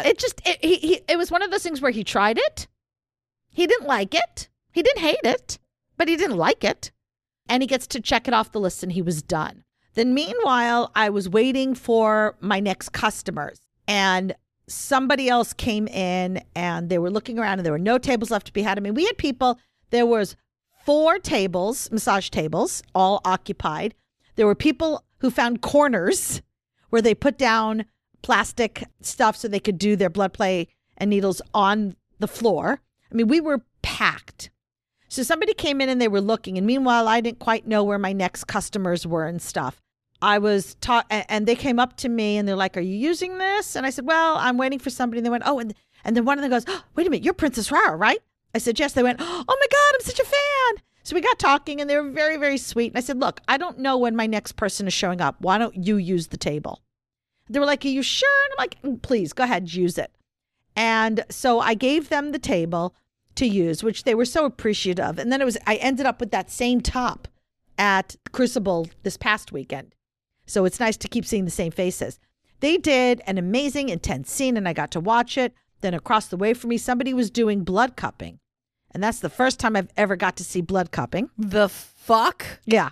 It was one of those things where he tried it. He didn't like it. He didn't hate it, but he didn't like it. And he gets to check it off the list, and he was done. Then meanwhile, I was waiting for my next customers, and somebody else came in, and they were looking around, and there were no tables left to be had. I mean, we had people, there was 4 tables, massage tables, all occupied. There were people who found corners where they put down plastic stuff so they could do their blood play and needles on the floor. I mean, we were packed. So somebody came in and they were looking. And meanwhile, I didn't quite know where my next customers were and stuff. I was taught, and they came up to me and they're like, "Are you using this?" And I said, "Well, I'm waiting for somebody." And they went, "Oh," and then one of them goes, "Oh, wait a minute, you're Princess Rara, right?" I said, "Yes." They went, "Oh my God, I'm such a fan." So we got talking and they were very, very sweet. And I said, "Look, I don't know when my next person is showing up. Why don't you use the table?" They were like, "Are you sure?" And I'm like, "Please, go ahead, use it." And so I gave them the table to use, which they were so appreciative. And then I ended up with that same top at Crucible this past weekend. So it's nice to keep seeing the same faces. They did an amazing, intense scene, and I got to watch it. Then across the way from me, somebody was doing blood cupping. And that's the first time I've ever got to see blood cupping. The fuck? Yeah.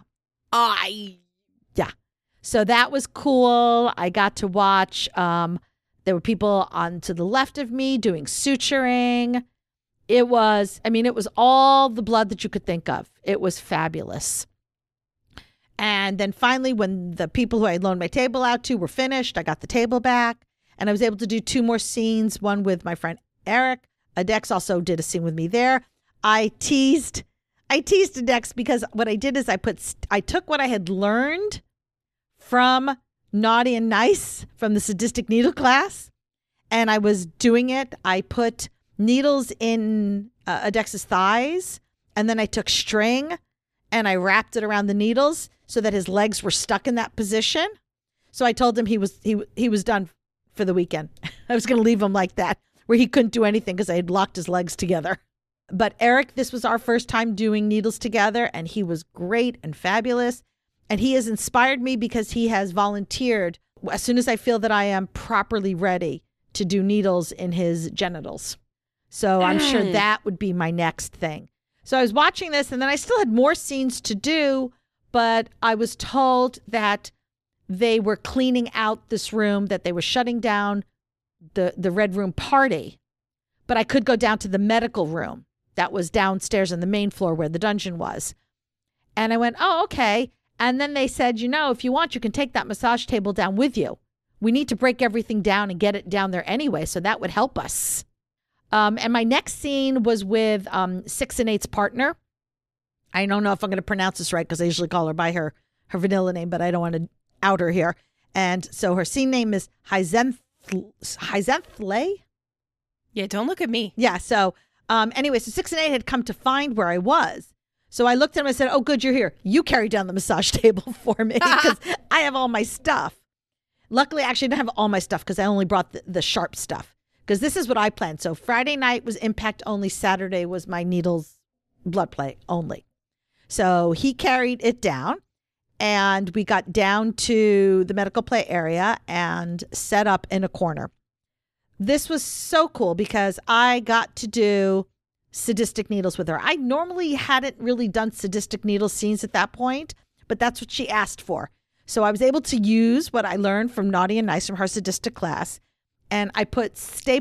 Yeah. So that was cool. I got to watch. There were people on to the left of me doing suturing. It was all the blood that you could think of. It was fabulous. And then finally, when the people who I loaned my table out to were finished, I got the table back and I was able to do 2 more scenes, one with my friend Eric. Adex also did a scene with me there. I teased Adex because what I did is I took what I had learned from Naughty and Nice from the sadistic needle class, and I was doing it. I put needles in Adex's thighs, and then I took string and I wrapped it around the needles so that his legs were stuck in that position. So I told him he was done for the weekend. I was going to leave him like that, where he couldn't do anything because I had locked his legs together. But Eric, this was our first time doing needles together, and he was great and fabulous. And he has inspired me because he has volunteered as soon as I feel that I am properly ready to do needles in his genitals. So I'm sure that would be my next thing. So I was watching this, and then I still had more scenes to do, but I was told that they were cleaning out this room, that they were shutting down the Red Room party, but I could go down to the medical room that was downstairs on the main floor where the dungeon was. And I went, oh, okay. And then they said, if you want, you can take that massage table down with you. We need to break everything down and get it down there anyway, so that would help us. And my next scene was with 6 and 8's partner. I don't know if I'm going to pronounce this right because I usually call her by her vanilla name, but I don't want to out her here. And so her scene name is Hyzenthle. Yeah, don't look at me. Yeah. So anyway, so 6 and 8 had come to find where I was. So I looked at him and said, oh, good, you're here. You carry down the massage table for me because I have all my stuff. Luckily, actually, I didn't have all my stuff because I only brought the sharp stuff because this is what I planned. So Friday night was impact only. Saturday was my needles blood play only. So he carried it down and we got down to the medical play area and set up in a corner. This was so cool because I got to do sadistic needles with her. I normally hadn't really done sadistic needle scenes at that point, but that's what she asked for. So I was able to use what I learned from Naughty and Nice from her sadistic class. And I put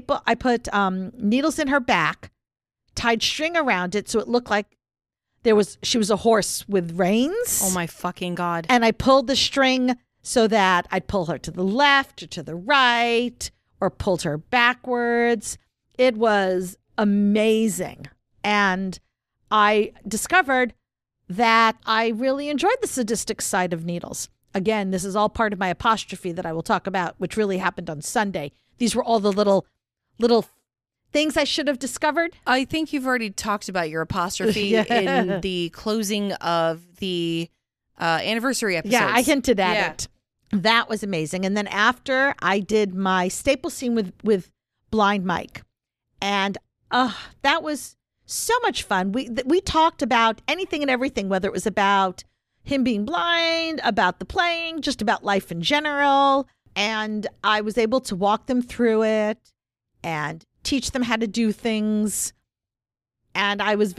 needles in her back, tied string around it so it looked like she was a horse with reins. Oh my fucking God. And I pulled the string so that I'd pull her to the left or to the right or pulled her backwards. It was amazing. And I discovered that I really enjoyed the sadistic side of needles. Again, this is all part of my apostrophe that I will talk about, which really happened on Sunday. These were all the little things I should have discovered. I think you've already talked about your apostrophe in the closing of the anniversary episodes. Yeah, I hinted at it. That was amazing. And then after I did my staple scene with Blind Mike. And that was so much fun. We talked about anything and everything, whether it was about him being blind, about the playing, just about life in general. And I was able to walk them through it and teach them how to do things. And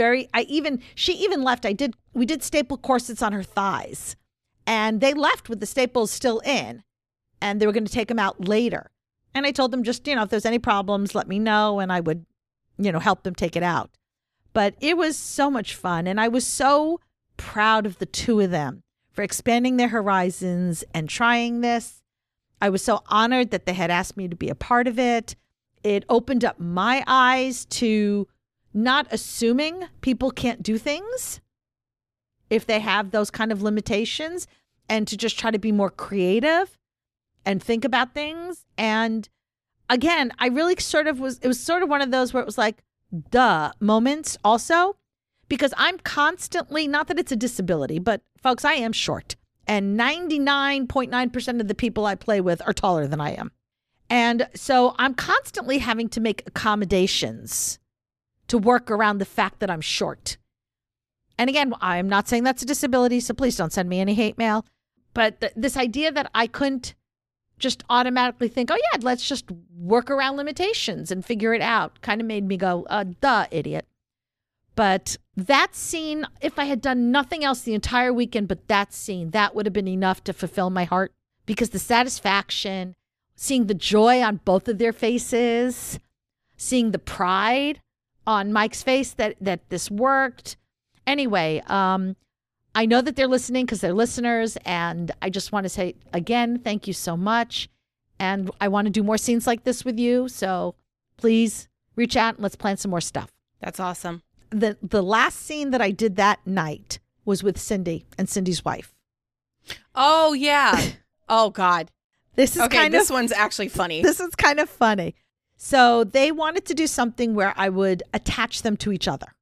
she even left. We did staple corsets on her thighs and they left with the staples still in and they were going to take them out later. And I told them just, if there's any problems, let me know. And I would, help them take it out. But it was so much fun. And I was so proud of the two of them for expanding their horizons and trying this. I was so honored that they had asked me to be a part of it. It opened up my eyes to not assuming people can't do things if they have those kind of limitations and to just try to be more creative and think about things. And again, I really it was sort of one of those where it was like, duh moments also. Because I'm constantly, not that it's a disability, but folks, I am short. And 99.9% of the people I play with are taller than I am. And so I'm constantly having to make accommodations to work around the fact that I'm short. And again, I'm not saying that's a disability, so please don't send me any hate mail. But this idea that I couldn't just automatically think, oh yeah, let's just work around limitations and figure it out kind of made me go, duh, idiot. But that scene, if I had done nothing else the entire weekend but that scene, that would have been enough to fulfill my heart because the satisfaction, seeing the joy on both of their faces, seeing the pride on Mike's face that this worked. Anyway, I know that they're listening because they're listeners, and I just want to say, again, thank you so much. And I want to do more scenes like this with you, so please reach out and let's plan some more stuff. That's awesome. The last scene that I did that night was with Cindy and Cindy's wife. Oh, yeah. Oh, God. This one's actually funny. This is kind of funny. So they wanted to do something where I would attach them to each other.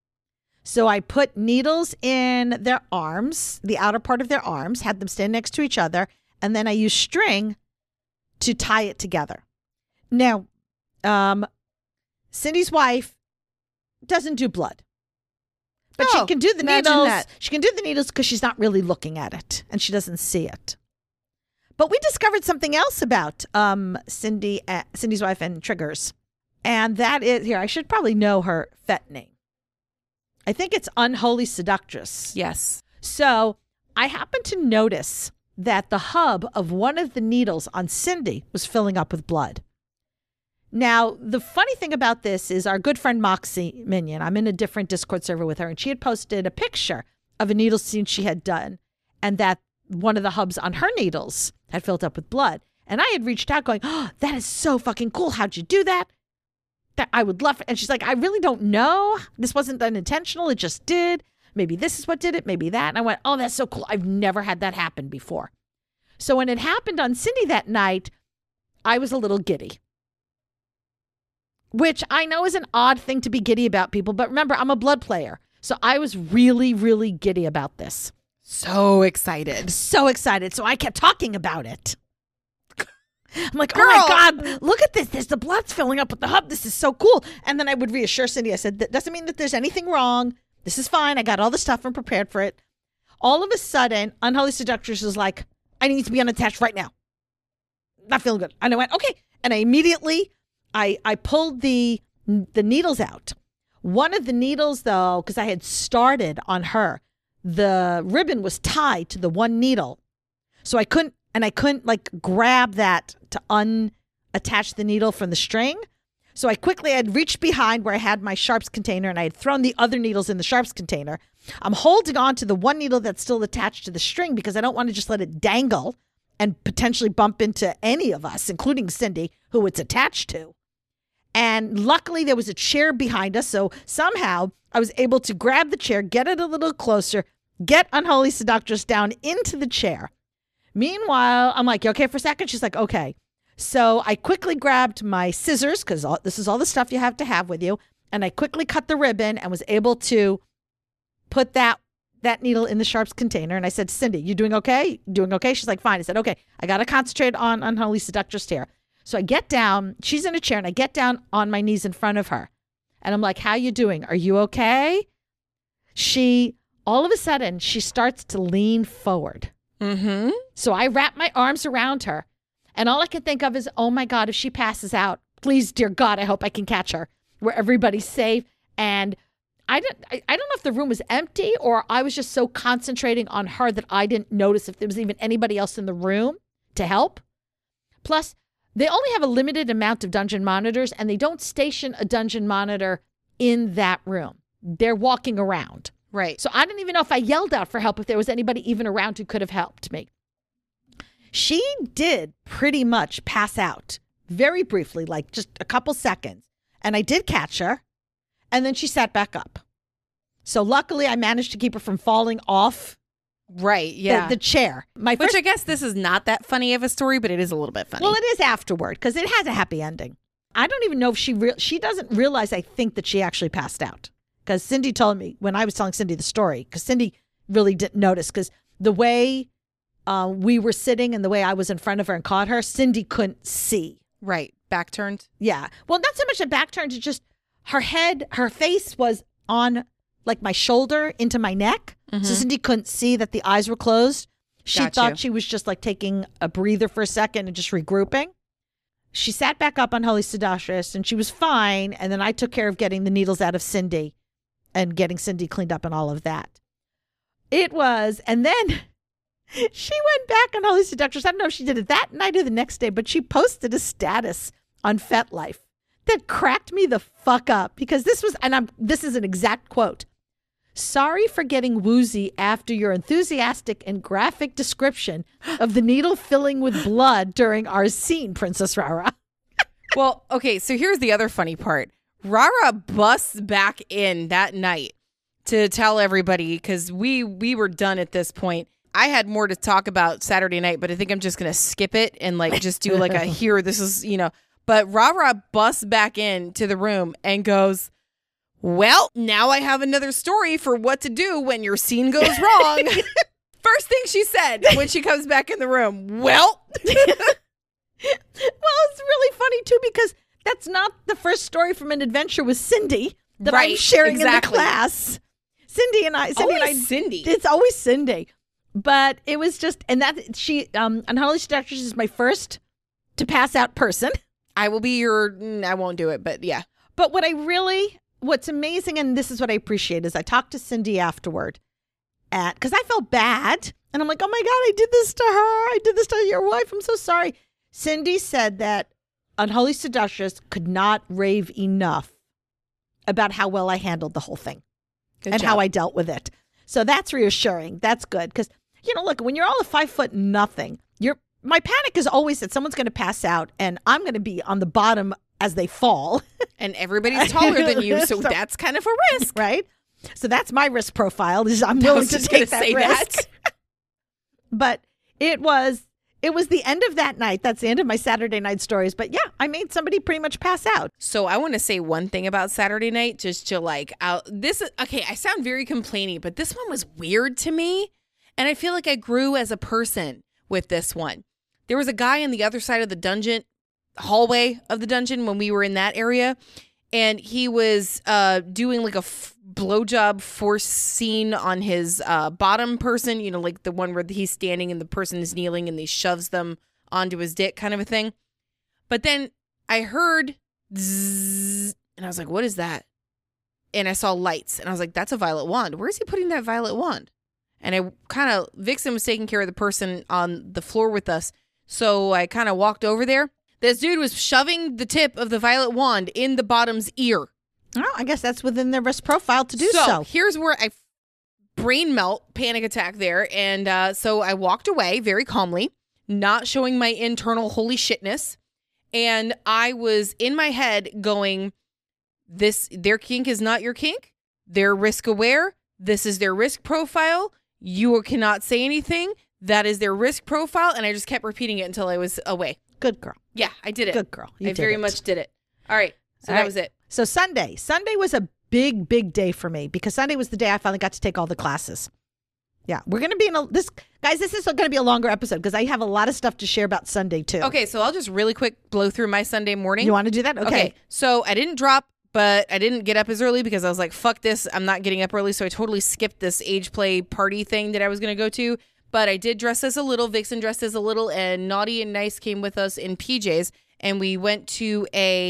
So I put needles in their arms, the outer part of their arms, had them stand next to each other, and then I used string to tie it together. Now, Cindy's wife doesn't do blood. But she can do the needles. She can do the needles because she's not really looking at it and she doesn't see it. But we discovered something else about Cindy's wife and Triggers. And that is, here, I should probably know her fet name. I think it's Unholy Seductress. Yes. So I happened to notice that the hub of one of the needles on Cindy was filling up with blood. Now, the funny thing about this is our good friend Moxie Minion, I'm in a different Discord server with her, and she had posted a picture of a needle scene she had done, and that one of the hubs on her needles had filled up with blood. And I had reached out going, oh, that is so fucking cool. How'd you do that? That I would love it. And she's like, I really don't know. This wasn't unintentional. It just did. Maybe this is what did it. Maybe that. And I went, oh, that's so cool. I've never had that happen before. So when it happened on Cindy that night, I was a little giddy. Which I know is an odd thing to be giddy about, people. But remember, I'm a blood player. So I was really, really giddy about this. So excited. So excited. So I kept talking about it. I'm like, Girl. oh my God, look at this. There's the blood's filling up with the hub. This is so cool. And then I would reassure Cindy. I said, that doesn't mean that there's anything wrong. This is fine. I got all the stuff. I'm prepared for it. All of a sudden, Unholy Seductress was like, I need to be unattached right now. Not feeling good. And I went, okay. And I immediately, I pulled the needles out. One of the needles, though, because I had started on her, the ribbon was tied to the one needle. So I couldn't like grab that to unattach the needle from the string. So I had reached behind where I had my sharps container and I had thrown the other needles in the sharps container. I'm holding on to the one needle that's still attached to the string because I don't want to just let it dangle and potentially bump into any of us, including Cindy, who it's attached to. And luckily there was a chair behind us. So somehow I was able to grab the chair, get it a little closer, get Unholy Seductress down into the chair. Meanwhile, I'm like, you okay for a second? She's like, okay. So I quickly grabbed my scissors, because this is all the stuff you have to have with you. And I quickly cut the ribbon and was able to put that needle in the sharps container. And I said, Cindy, you doing okay? Doing okay? She's like, fine. I said, okay, I got to concentrate on Unholy Seductress here. So I get down, she's in a chair, and I get down on my knees in front of her. And I'm like, how you doing? Are you okay? All of a sudden, she starts to lean forward. Mm-hmm. So I wrap my arms around her. And all I can think of is, oh my God, if she passes out, please, dear God, I hope I can catch her where everybody's safe. And I don't know if the room was empty or I was just so concentrating on her that I didn't notice if there was even anybody else in the room to help. Plus, they only have a limited amount of dungeon monitors and they don't station a dungeon monitor in that room. They're walking around. Right. So I didn't even know if I yelled out for help, if there was anybody even around who could have helped me. She did pretty much pass out very briefly, like just a couple seconds. And I did catch her. And then she sat back up. So luckily I managed to keep her from falling off Right, yeah. the chair. Which I guess this is not that funny of a story, but it is a little bit funny. Well, it is afterward because it has a happy ending. I don't even know if she doesn't realize, I think, that she actually passed out. Because Cindy told me when I was telling Cindy the story, because Cindy really didn't notice, because the way we were sitting and the way I was in front of her and caught her, Cindy couldn't see. Right. Back turned. Yeah. Well, not so much a back turn, to just her face was on like my shoulder into my neck. Mm-hmm. So Cindy couldn't see that the eyes were closed. She thought she was just like taking a breather for a second and just regrouping. She sat back up on Unholy Seductress and she was fine. And then I took care of getting the needles out of Cindy and getting Cindy cleaned up and all of that. And then she went back on Unholy Seductress. I don't know if she did it that night or the next day, but she posted a status on FetLife that cracked me the fuck up because this is an exact quote. Sorry for getting woozy after your enthusiastic and graphic description of the needle filling with blood during our scene, Princess Rara. Well, okay, so here's the other funny part. Rara busts back in that night to tell everybody, because we were done at this point. I had more to talk about Saturday night, but I think I'm just going to skip it and like just do like this is, But Rara busts back into the room and goes, well, now I have another story for what to do when your scene goes wrong. First thing she said when she comes back in the room, well. Well, it's really funny, too, because that's not the first story from an adventure with Cindy that I'm sharing in the class. Cindy and I. Cindy. It's always Cindy. But it was just, and that she, Unholy Seductress is my first to pass out person. I will be I won't do it, but yeah. But what's amazing, and this is what I appreciate, is I talked to Cindy afterward. at, because I felt bad. And I'm like, oh my God, I did this to her. I did this to your wife. I'm so sorry. Cindy said that Unholy Seductress could not rave enough about how well I handled the whole thing and how I dealt with it. So that's reassuring. That's good. Because, look, when you're all a 5'0", my panic is always that someone's going to pass out and I'm going to be on the bottom as they fall. And everybody's taller than you, so that's kind of a risk. Right? So that's my risk profile. Is I'm willing to take that risk. But it was the end of that night. That's the end of my Saturday night stories. But yeah, I made somebody pretty much pass out. So I want to say one thing about Saturday night, just to okay, I sound very complaining, but this one was weird to me. And I feel like I grew as a person with this one. There was a guy on the other side of the dungeon, hallway of the dungeon when we were in that area. And he was doing like a blowjob force scene on his bottom person, like the one where he's standing and the person is kneeling and he shoves them onto his dick kind of a thing. But then I heard zzz, and I was like, what is that? And I saw lights and I was like, that's a violet wand. Where is he putting that violet wand? And Vixen was taking care of the person on the floor with us. So I kind of walked over there. This dude was shoving the tip of the violet wand in the bottom's ear. Oh, I guess that's within their risk profile to do so. So here's where I brain melt, panic attack there. And so I walked away very calmly, not showing my internal holy shitness. And I was in my head going, their kink is not your kink. They're risk aware. This is their risk profile. You cannot say anything. That is their risk profile. And I just kept repeating it until I was away. Good girl. Yeah, I did it. Good girl. I very much did it. All right. So that was it. So Sunday was a big, big day for me because Sunday was the day I finally got to take all the classes. Yeah, we're going to be this is going to be a longer episode because I have a lot of stuff to share about Sunday too. Okay, so I'll just really quick blow through my Sunday morning. You want to do that? Okay. So I didn't drop, but I didn't get up as early because I was like, fuck this. I'm not getting up early. So I totally skipped this age play party thing that I was going to go to. But I did dress as a little. Vixen dressed as a little, and Naughty and Nice came with us in PJs. And we went to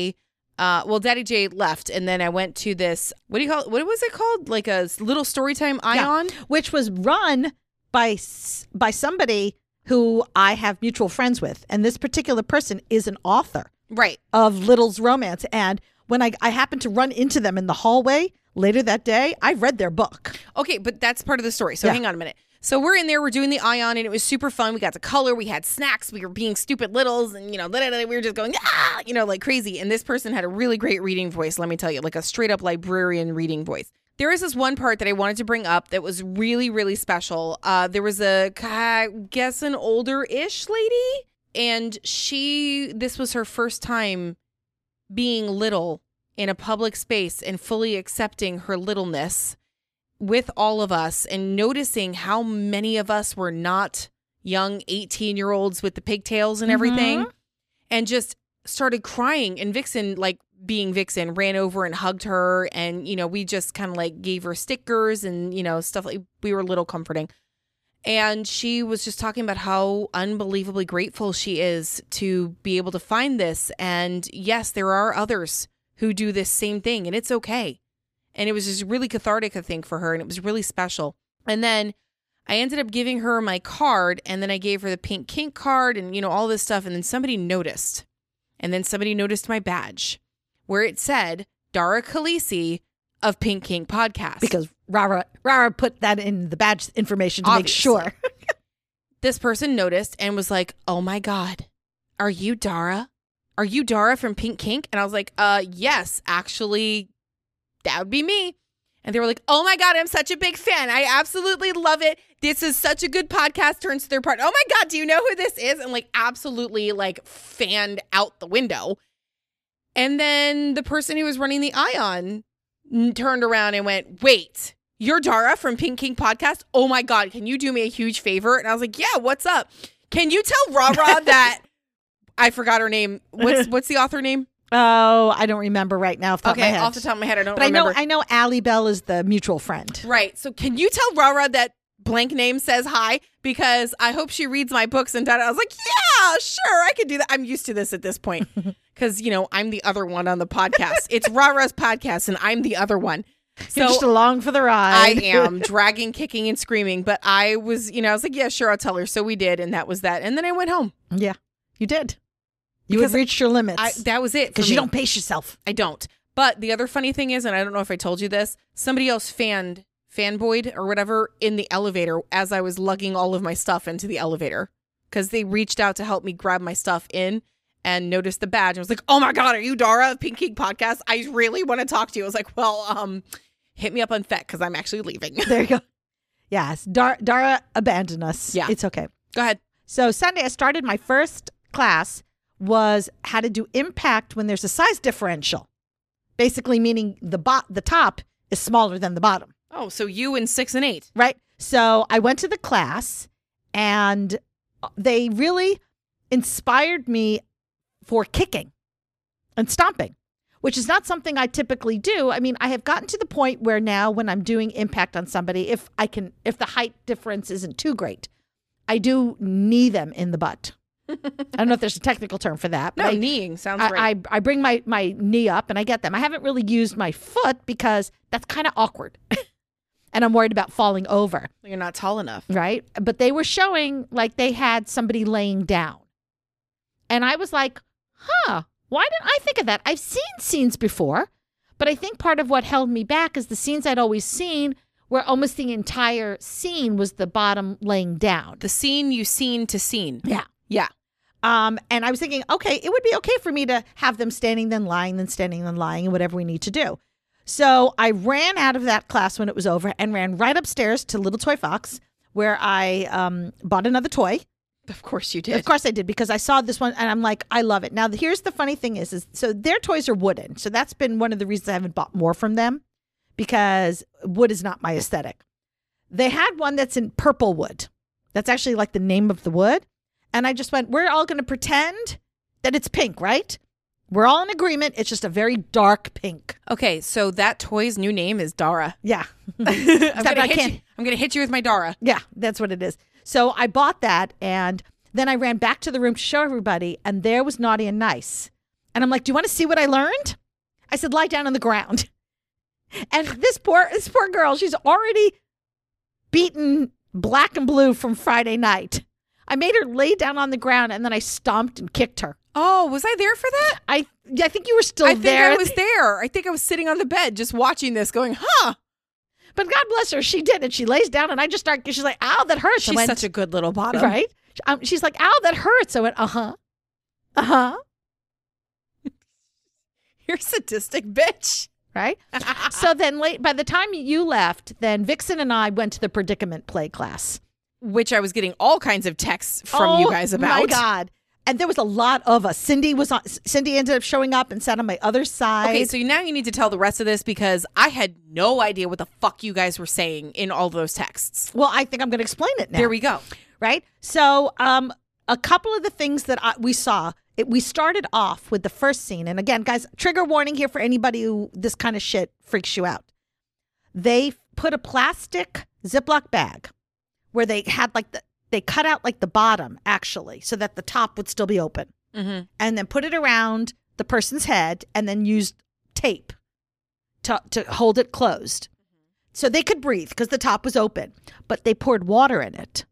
Daddy J left, and then I went to this, what was it called? Like a little storytime Ion? Yeah, which was run by somebody who I have mutual friends with. And this particular person is an author. Right. Of Little's Romance. And when I happened to run into them in the hallway later that day, I read their book. Okay, but that's part of the story. So hang on a minute. So we're in there, we're doing the Ion, and it was super fun. We got to color, we had snacks, we were being stupid littles, and, we were just going, like crazy. And this person had a really great reading voice, let me tell you, like a straight up librarian reading voice. There is this one part that I wanted to bring up that was really, really special. There was I guess an older-ish lady, and this was her first time being little in a public space and fully accepting her littleness with all of us and noticing how many of us were not young 18-year-olds with the pigtails and everything, and just started crying. And Vixen, like being Vixen, ran over and hugged her, and we just kind of like gave her stickers and stuff. Like, we were a little comforting. And she was just talking about how unbelievably grateful she is to be able to find this. And yes, there are others who do this same thing, and it's okay. And it was just really cathartic, I think, for her. And it was really special. And then I ended up giving her my card. And then I gave her the pink kink card and, all this stuff. And then somebody noticed. And then somebody noticed my badge where it said Dara Khaleesi of Pink Kink Podcast. Because Rara put that in the badge information to make sure. This person noticed and was like, oh, my God, are you Dara? Are you Dara from Pink Kink? And I was like, yes, actually, that would be me. And they were like, oh my God, I'm such a big fan. I absolutely love it. This is such a good podcast. Turns to their part. Oh my God, do you know who this is? And like absolutely like fanned out the window. And then the person who was running the Ion turned around and went, wait, you're Dara from Pink Kink Podcast? Oh my God, can you do me a huge favor? And I was like, yeah, what's up? Can you tell Rara that I forgot her name. What's the author name? Oh, I don't remember right now off the top of my head. Off the top of my head, I don't but remember. I know Allie Bell is the mutual friend. Right. So can you tell Rara that blank name says hi? Because I hope she reads my books and I was like, yeah, sure, I could do that. I'm used to this at this point because, I'm the other one on the podcast. It's Rara's podcast and I'm the other one. You're just along for the ride. I am dragging, kicking, and screaming. But I was, I was like, yeah, sure, I'll tell her. So we did. And that was that. And then I went home. Yeah, you did. You had reached your limits. That was it. Because you don't pace yourself. I don't. But the other funny thing is, and I don't know if I told you this, somebody else fanboyed or whatever in the elevator as I was lugging all of my stuff into the elevator. Because they reached out to help me grab my stuff in and noticed the badge. I was like, oh my God, are you Dara of Pink Kink Podcast? I really want to talk to you. I was like, well, hit me up on FET because I'm actually leaving. There you go. Yes. Dara abandoned us. Yeah. It's okay. Go ahead. So Sunday, I started my first class was how to do impact when there's a size differential. Basically meaning the top is smaller than the bottom. Oh, so you in 6 and 8. Right. So I went to the class and they really inspired me for kicking and stomping, which is not something I typically do. I mean, I have gotten to the point where now when I'm doing impact on somebody, if the height difference isn't too great, I do knee them in the butt. I don't know if there's a technical term for that. No, kneeing sounds great. I bring my knee up and I get them. I haven't really used my foot because that's kind of awkward. And I'm worried about falling over. You're not tall enough. Right? But they were showing like they had somebody laying down. And I was like, why didn't I think of that? I've seen scenes before, but I think part of what held me back is the scenes I'd always seen where almost the entire scene was the bottom laying down. The scene you seen to scene. Yeah. Yeah. And I was thinking, okay, it would be okay for me to have them standing, then lying, then standing, then lying, and whatever we need to do. So I ran out of that class when it was over and ran right upstairs to Little Toy Fox where I bought another toy. Of course you did. Of course I did because I saw this one and I'm like, I love it. Now, here's the funny thing is so their toys are wooden. So that's been one of the reasons I haven't bought more from them because wood is not my aesthetic. They had one that's in purple wood. That's actually like the name of the wood. And I just went, we're all going to pretend that it's pink, right? We're all in agreement. It's just a very dark pink. Okay, so that toy's new name is Dara. Yeah. I'm going to hit you with my Dara. Yeah, that's what it is. So I bought that and then I ran back to the room to show everybody and there was Naughty and Nice. And I'm like, do you want to see what I learned? I said, lie down on the ground. And this poor girl, she's already beaten black and blue from Friday night. I made her lay down on the ground and then I stomped and kicked her. Oh, was I there for that? I think you were still there. I think I was there. I think I was sitting on the bed just watching this going, But God bless her, she did it. She lays down and I just start, she's like, ow, that hurts. She's such a good little bottom. Right? She's like, ow, that hurts. I went, uh-huh. You're a sadistic bitch. Right? So then by the time you left, then Vixen and I went to the predicament play class. Which I was getting all kinds of texts from you guys about. Oh my God. And there was a lot of us. Cindy ended up showing up and sat on my other side. Okay, so now you need to tell the rest of this because I had no idea what the fuck you guys were saying in all those texts. Well, I think I'm going to explain it now. There we go. Right? So a couple of the things that we saw, we started off with the first scene. And again, guys, trigger warning here for anybody who this kind of shit freaks you out. They put a plastic Ziploc bag where they had they cut out like the bottom actually so that the top would still be open. Mm-hmm. And then put it around the person's head and then used tape to hold it closed. So they could breathe because the top was open, but they poured water in it.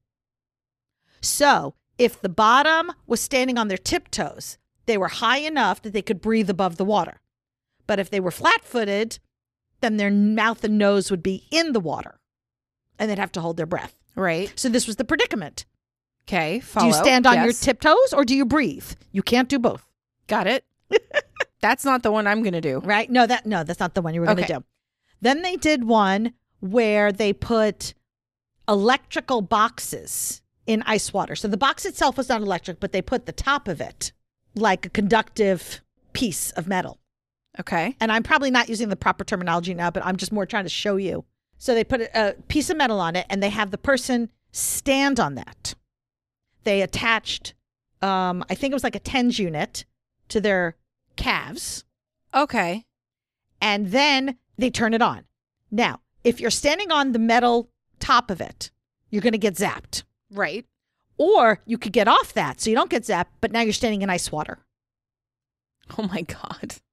So if the bottom was standing on their tiptoes, they were high enough that they could breathe above the water. But if they were flat-footed, then their mouth and nose would be in the water and they'd have to hold their breath. Right. So this was the predicament. Okay, follow. Do you stand on your tiptoes or do you breathe? You can't do both. Got it. That's not the one I'm going to do. Right? No, that's not the one you were going to do. Then they did one where they put electrical boxes in ice water. So the box itself was not electric, but they put the top of it like a conductive piece of metal. Okay. And I'm probably not using the proper terminology now, but I'm just more trying to show you. So they put a piece of metal on it and they have the person stand on that. They attached, I think it was like a TENS unit to their calves. Okay. And then they turn it on. Now, if you're standing on the metal top of it, you're going to get zapped. Right. Or you could get off that so you don't get zapped, but now you're standing in ice water. Oh my God.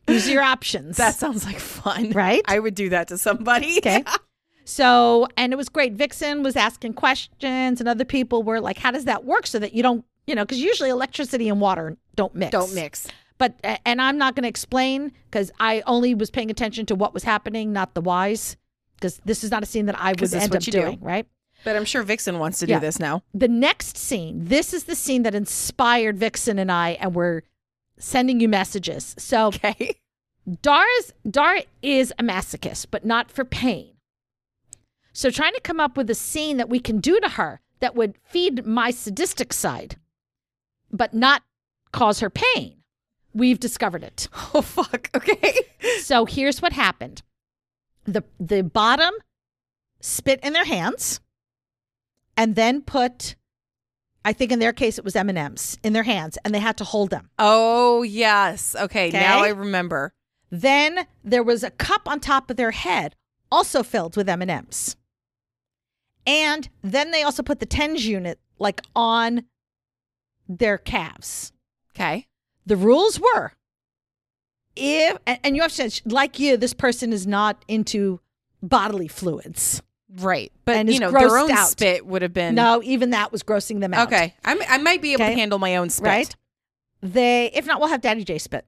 These are your options. That sounds like fun. Right? I would do that to somebody. Okay. So, and it was great. Vixen was asking questions and other people were like, how does that work so that you don't, because usually electricity and water don't mix. Don't mix. But, and I'm not going to explain because I only was paying attention to what was happening, not the whys, because this is not a scene that I would end up doing, right? But I'm sure Vixen wants to do this now. The next scene, this is the scene that inspired Vixen and I, and we're sending you messages. So, Okay. Dara is a masochist, but not for pain. So trying to come up with a scene that we can do to her that would feed my sadistic side, but not cause her pain. We've discovered it. Oh, fuck. Okay. So here's what happened. The bottom spit in their hands and then put, I think in their case, it was M&Ms in their hands, and they had to hold them. Oh, yes. Okay. Now I remember. Then there was a cup on top of their head, also filled with M&Ms. And then they also put the TENS unit like on their calves. Okay. The rules were, and you have to say, like you, this person is not into bodily fluids. Right. But, And is their grossed own out. spit would have been. No, even that was grossing them out. Okay. I might be able to handle my own spit. Right? If not, we'll have Daddy J spit.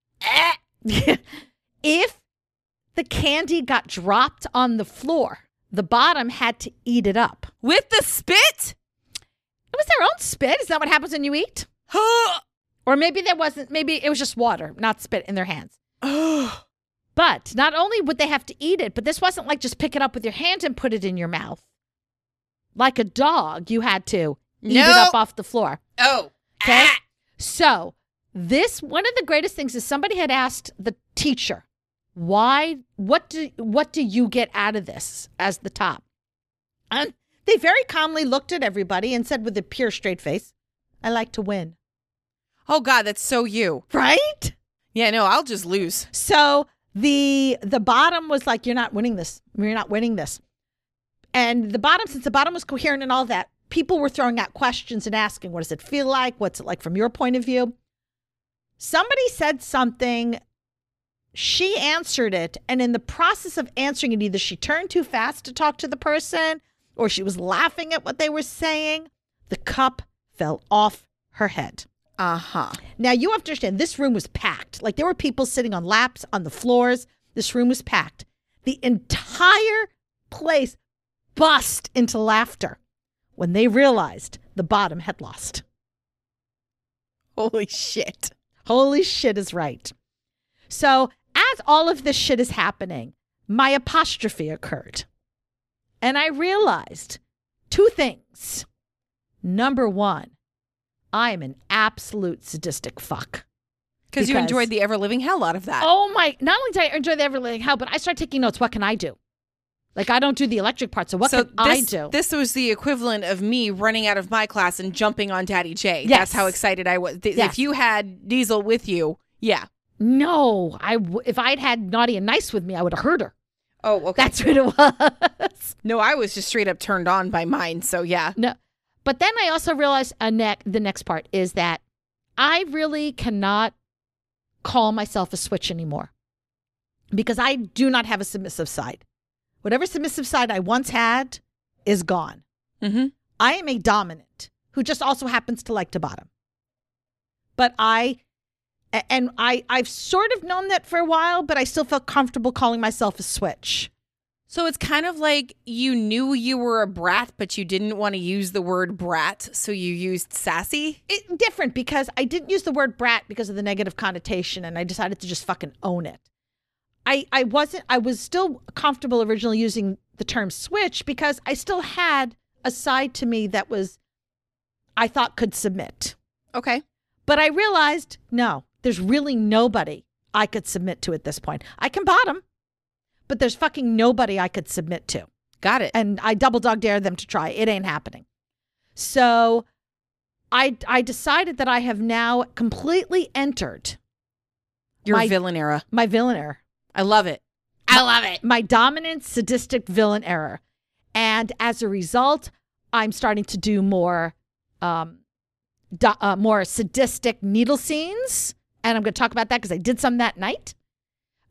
If the candy got dropped on the floor, the bottom had to eat it up. With the spit? It was their own spit. Is that what happens when you eat? Or maybe maybe it was just water, not spit in their hands. But not only would they have to eat it, but this wasn't like just pick it up with your hand and put it in your mouth. Like a dog, you had to eat it up off the floor. Oh. Okay. So one of the greatest things is somebody had asked the teacher, what do you get out of this as the top? And they very calmly looked at everybody and said with a pure straight face, I like to win. Oh, God, that's so you. Right? Yeah, no, I'll just lose. So the bottom was like, you're not winning this. You're not winning this. And since the bottom was coherent and all that, people were throwing out questions and asking, what does it feel like? What's it like from your point of view? Somebody said something. She answered it. And in the process of answering it, either she turned too fast to talk to the person or she was laughing at what they were saying. The cup fell off her head. Uh-huh. Now, you have to understand, this room was packed. Like, there were people sitting on laps, on the floors. This room was packed. The entire place bust into laughter when they realized the bottom had lost. Holy shit. Holy shit is right. So, as all of this shit is happening, my apostrophe occurred. And I realized two things. Number one, I am an absolute sadistic fuck. Because you enjoyed the ever-living hell out of that. Oh my, not only did I enjoy the ever-living hell, but I started taking notes. What can I do? Like, I don't do the electric part, so what can I do? This was the equivalent of me running out of my class and jumping on Daddy J. Yes. That's how excited I was. Yes. If you had Diesel with you, yeah. No, if I'd had Naughty and Nice with me, I would have heard her. Oh, okay. That's what it was. No, I was just straight up turned on by mine, so yeah. No, but then I also realized the next part is that I really cannot call myself a switch anymore because I do not have a submissive side. Whatever submissive side I once had is gone. Mm-hmm. I am a dominant who just also happens to like to bottom. But I've sort of known that for a while, but I still felt comfortable calling myself a switch. So it's kind of like you knew you were a brat, but you didn't want to use the word brat, so you used sassy? Different, because I didn't use the word brat because of the negative connotation, and I decided to just fucking own it. I was still comfortable originally using the term switch because I still had a side to me that I thought could submit. Okay. But I realized, no, there's really nobody I could submit to at this point. I can bottom, but there's fucking nobody I could submit to. Got it. And I double dog dare them to try. It ain't happening. So I decided that I have now completely entered your villain era. My villain era. I love it. I love it. My dominant, sadistic villain era. And as a result, I'm starting to do more sadistic needle scenes. And I'm going to talk about that because I did some that night.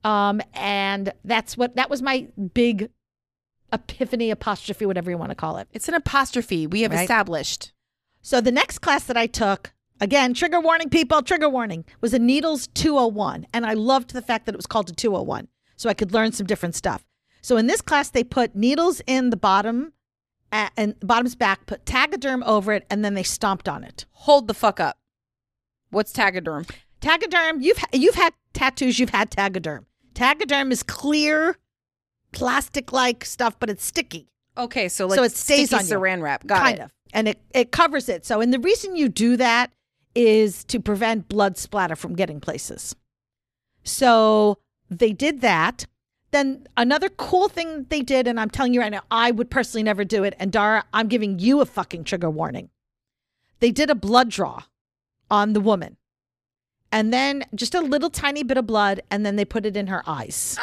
And that was my big epiphany, apostrophe, whatever you want to call it. It's an apostrophe. We have established. So the next class that I took, again, trigger warning, people, trigger warning, was a Needles 201. And I loved the fact that it was called a 201, so I could learn some different stuff. So in this class, they put needles in the bottom and bottom's back, put Tagaderm over it, and then they stomped on it. Hold the fuck up. What's Tagaderm? Tagaderm, you've had tattoos, you've had Tagaderm. Tagaderm is clear, plastic-like stuff, but it's sticky. Okay, so it stays on you. Saran wrap. Got kind of. And it covers it. So, and the reason you do that is to prevent blood splatter from getting places. So they did that. Then another cool thing they did, and I'm telling you right now, I would personally never do it. And Dara, I'm giving you a fucking trigger warning. They did a blood draw on the woman. And then just a little tiny bit of blood, and then they put it in her eyes.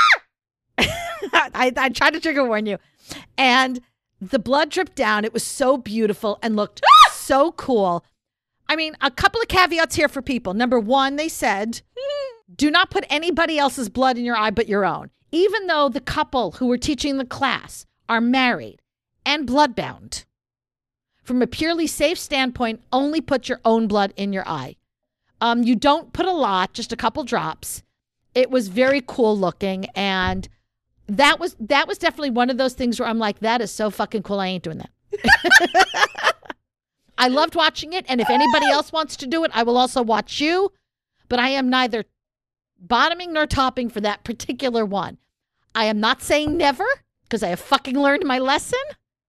I tried to trigger warn you. And the blood dripped down. It was so beautiful and looked so cool. I mean, a couple of caveats here for people. Number one, they said, do not put anybody else's blood in your eye but your own. Even though the couple who were teaching the class are married and bloodbound. From a purely safe standpoint, only put your own blood in your eye. You don't put a lot, just a couple drops. It was very cool looking, and that was definitely one of those things where I'm like, that is so fucking cool. I ain't doing that. I loved watching it, and if anybody else wants to do it, I will also watch you. But I am neither bottoming nor topping for that particular one. I am not saying never, because I have fucking learned my lesson.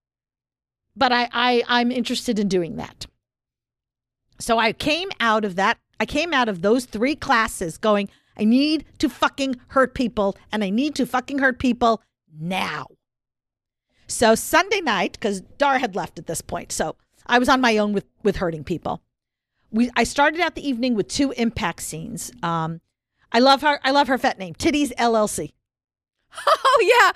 But I'm interested in doing that. So I came out of that. I came out of those 3 classes going, I need to fucking hurt people, and I need to fucking hurt people now. So Sunday night, because Dara had left at this point, so I was on my own with hurting people. I started out the evening with 2 impact scenes. I love her vet name, Titties LLC. Oh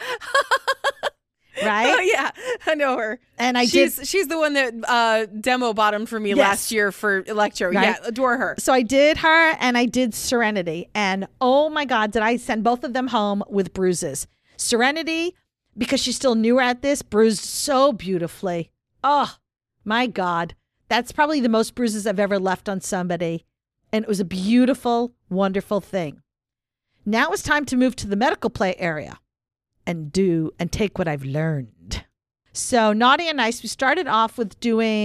yeah. Right? Oh yeah, I know her. And she's the one that demo bottomed for me last year for Electro. Right? Yeah, adore her. So I did her and I did Serenity. And oh my God, did I send both of them home with bruises. Serenity, because she's still newer at this, bruised so beautifully. Oh my God. That's probably the most bruises I've ever left on somebody. And it was a beautiful, wonderful thing. Now it's time to move to the medical play area and take what I've learned. So Naughty and Nice, we started off with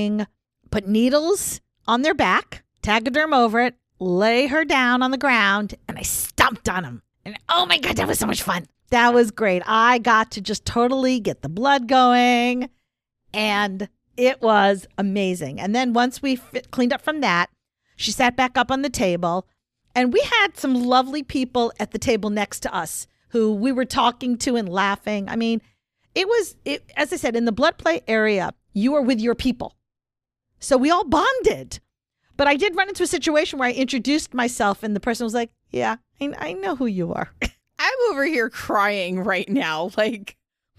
put needles on their back, Tagaderm over it, lay her down on the ground, and I stomped on them. And oh my God, that was so much fun. That was great. I got to just totally get the blood going, and it was amazing. And then once we cleaned up from that, she sat back up on the table, and we had some lovely people at the table next to us who we were talking to and laughing. I mean, as I said, in the blood play area, you are with your people. So we all bonded. But I did run into a situation where I introduced myself, and the person was like, yeah, I know who you are. I'm over here crying right now. Like,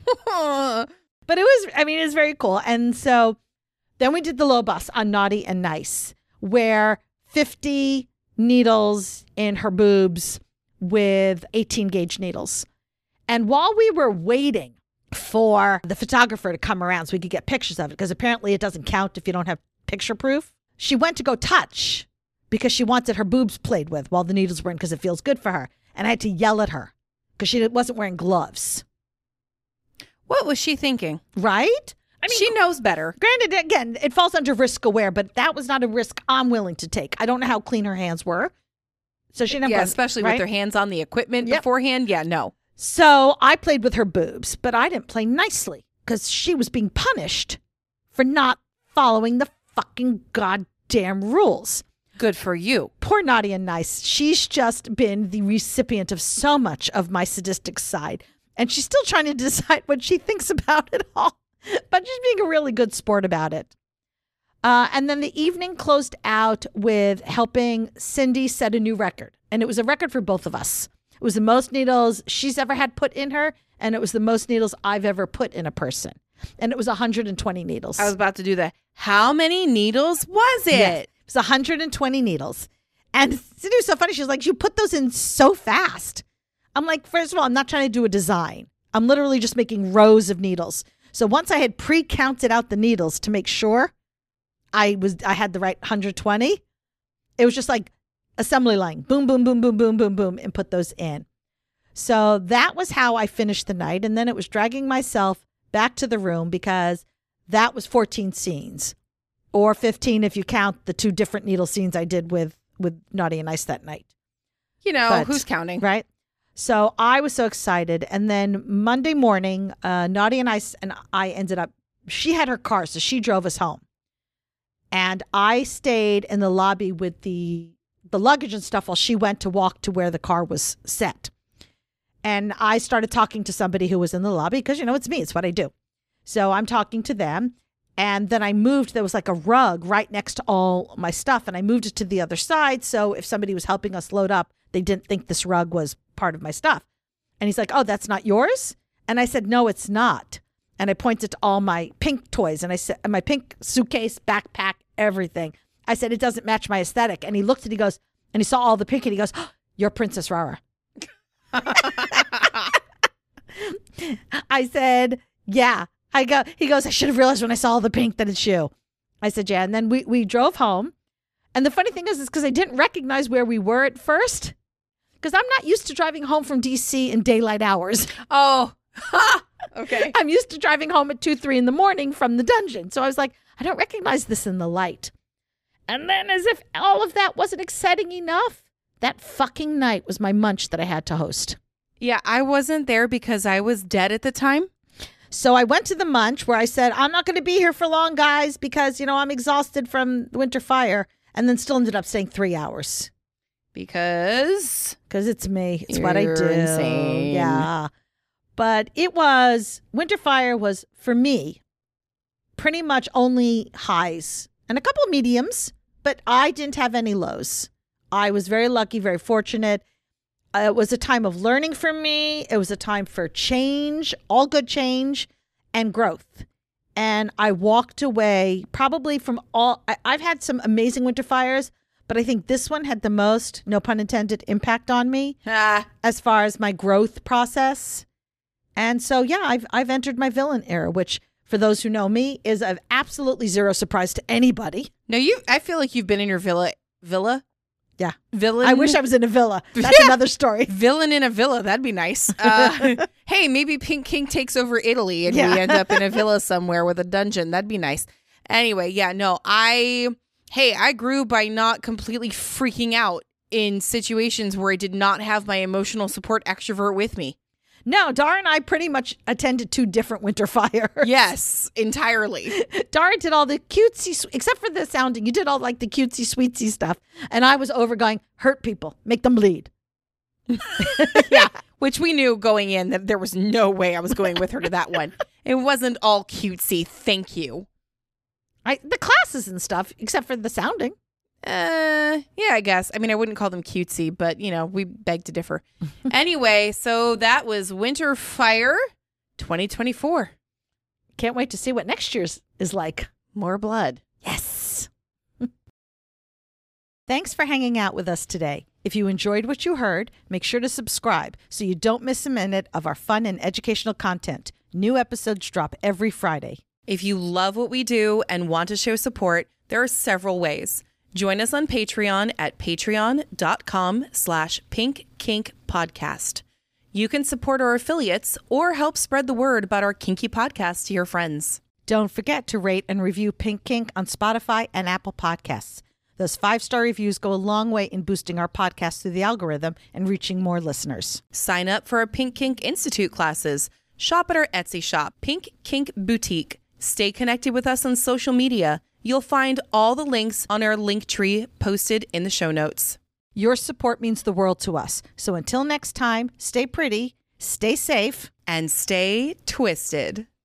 but it was very cool. And so then we did the low bus on Naughty and Nice, where 50 needles in her boobs with 18 gauge needles. And while we were waiting for the photographer to come around so we could get pictures of it, because apparently it doesn't count if you don't have picture proof, she went to go touch because she wanted her boobs played with while the needles were in because it feels good for her. And I had to yell at her because she wasn't wearing gloves. What was she thinking? Right? I mean, she knows better. Granted, again, it falls under risk aware, but that was not a risk I'm willing to take. I don't know how clean her hands were. So she never, especially with her hands on the equipment beforehand. Yeah, no. So I played with her boobs, but I didn't play nicely because she was being punished for not following the fucking goddamn rules. Good for you. Poor Naughty and Nice. She's just been the recipient of so much of my sadistic side, and she's still trying to decide what she thinks about it all. But she's being a really good sport about it. And then the evening closed out with helping Cindy set a new record. And it was a record for both of us. It was the most needles she's ever had put in her. And it was the most needles I've ever put in a person. And it was 120 needles. I was about to do that. How many needles was it? Yeah, it was 120 needles. And Cindy was so funny. She was like, you put those in so fast. I'm like, first of all, I'm not trying to do a design. I'm literally just making rows of needles. So once I had pre-counted out the needles to make sure I had the right 120, it was just like assembly line, boom, boom, boom, boom, boom, boom, boom, and put those in. So that was how I finished the night. And then it was dragging myself back to the room because that was 14 scenes, or 15 if you count the 2 different needle scenes I did with Naughty and Nice that night. You know, But- who's counting? Right? So I was so excited. And then Monday morning, Naughty and I ended up, she had her car, so she drove us home. And I stayed in the lobby with the luggage and stuff while she went to walk to where the car was set. And I started talking to somebody who was in the lobby because, it's me. It's what I do. So I'm talking to them. And then I moved. There was like a rug right next to all my stuff. And I moved it to the other side. So if somebody was helping us load up, they didn't think this rug was part of my stuff. And he's like, oh, that's not yours? And I said, no, it's not. And I pointed to all my pink toys. And I said, my pink suitcase, backpack, everything. I said, it doesn't match my aesthetic. And he looked and he goes, and he saw all the pink and he goes, oh, you're Princess Rara. I said, yeah. He goes, I should have realized when I saw all the pink that it's you. I said, yeah. And then we drove home. And the funny thing is because I didn't recognize where we were at first, because I'm not used to driving home from DC in daylight hours. Oh, okay. I'm used to driving home at 2, 3 in the morning from the dungeon. So I was like, I don't recognize this in the light. And then as if all of that wasn't exciting enough, that fucking night was my munch that I had to host. Yeah, I wasn't there because I was dead at the time. So I went to the munch where I said, I'm not going to be here for long, guys, because, I'm exhausted from the winter fire. And then still ended up staying 3 hours. Because it's me. It's what I do. You're insane. Yeah. But winter fire was, for me, pretty much only highs and a couple of mediums, but I didn't have any lows. I was very lucky, very fortunate. It was a time of learning for me. It was a time for change, all good change, and growth. And I walked away probably from I've had some amazing winter fires, but I think this one had the most, no pun intended, impact on me as far as my growth process. And so, yeah, I've entered my villain era, which for those who know me is of absolutely zero surprise to anybody. No, I feel like you've been in your villa. Yeah. Villain. I wish I was in a villa. That's another story. Villain in a villa. That'd be nice. Hey, maybe Pink King takes over Italy and we end up in a villa somewhere with a dungeon. That'd be nice. Anyway, yeah, no, I grew by not completely freaking out in situations where I did not have my emotional support extrovert with me. No, Dara and I pretty much attended 2 different winter fires. Yes, entirely. Dara did all the cutesy, except for the sounding. You did all like the cutesy, sweetsy stuff. And I was over going, hurt people, make them bleed. Yeah, which we knew going in that there was no way I was going with her to that one. It wasn't all cutesy. Thank you. The classes and stuff, except for the sounding. Yeah, I guess. I mean, I wouldn't call them cutesy, but, we beg to differ. Anyway, so that was Winter Fire 2024. Can't wait to see what next year's is like. More blood. Yes. Thanks for hanging out with us today. If you enjoyed what you heard, make sure to subscribe so you don't miss a minute of our fun and educational content. New episodes drop every Friday. If you love what we do and want to show support, there are several ways. Join us on Patreon at patreon.com/pinkkinkpodcast. You can support our affiliates or help spread the word about our kinky podcast to your friends. Don't forget to rate and review Pink Kink on Spotify and Apple Podcasts. Those 5-star reviews go a long way in boosting our podcast through the algorithm and reaching more listeners. Sign up for our Pink Kink Institute classes. Shop at our Etsy shop, Pink Kink Boutique. Stay connected with us on social media. You'll find all the links on our link tree posted in the show notes. Your support means the world to us. So until next time, stay pretty, stay safe, and stay twisted.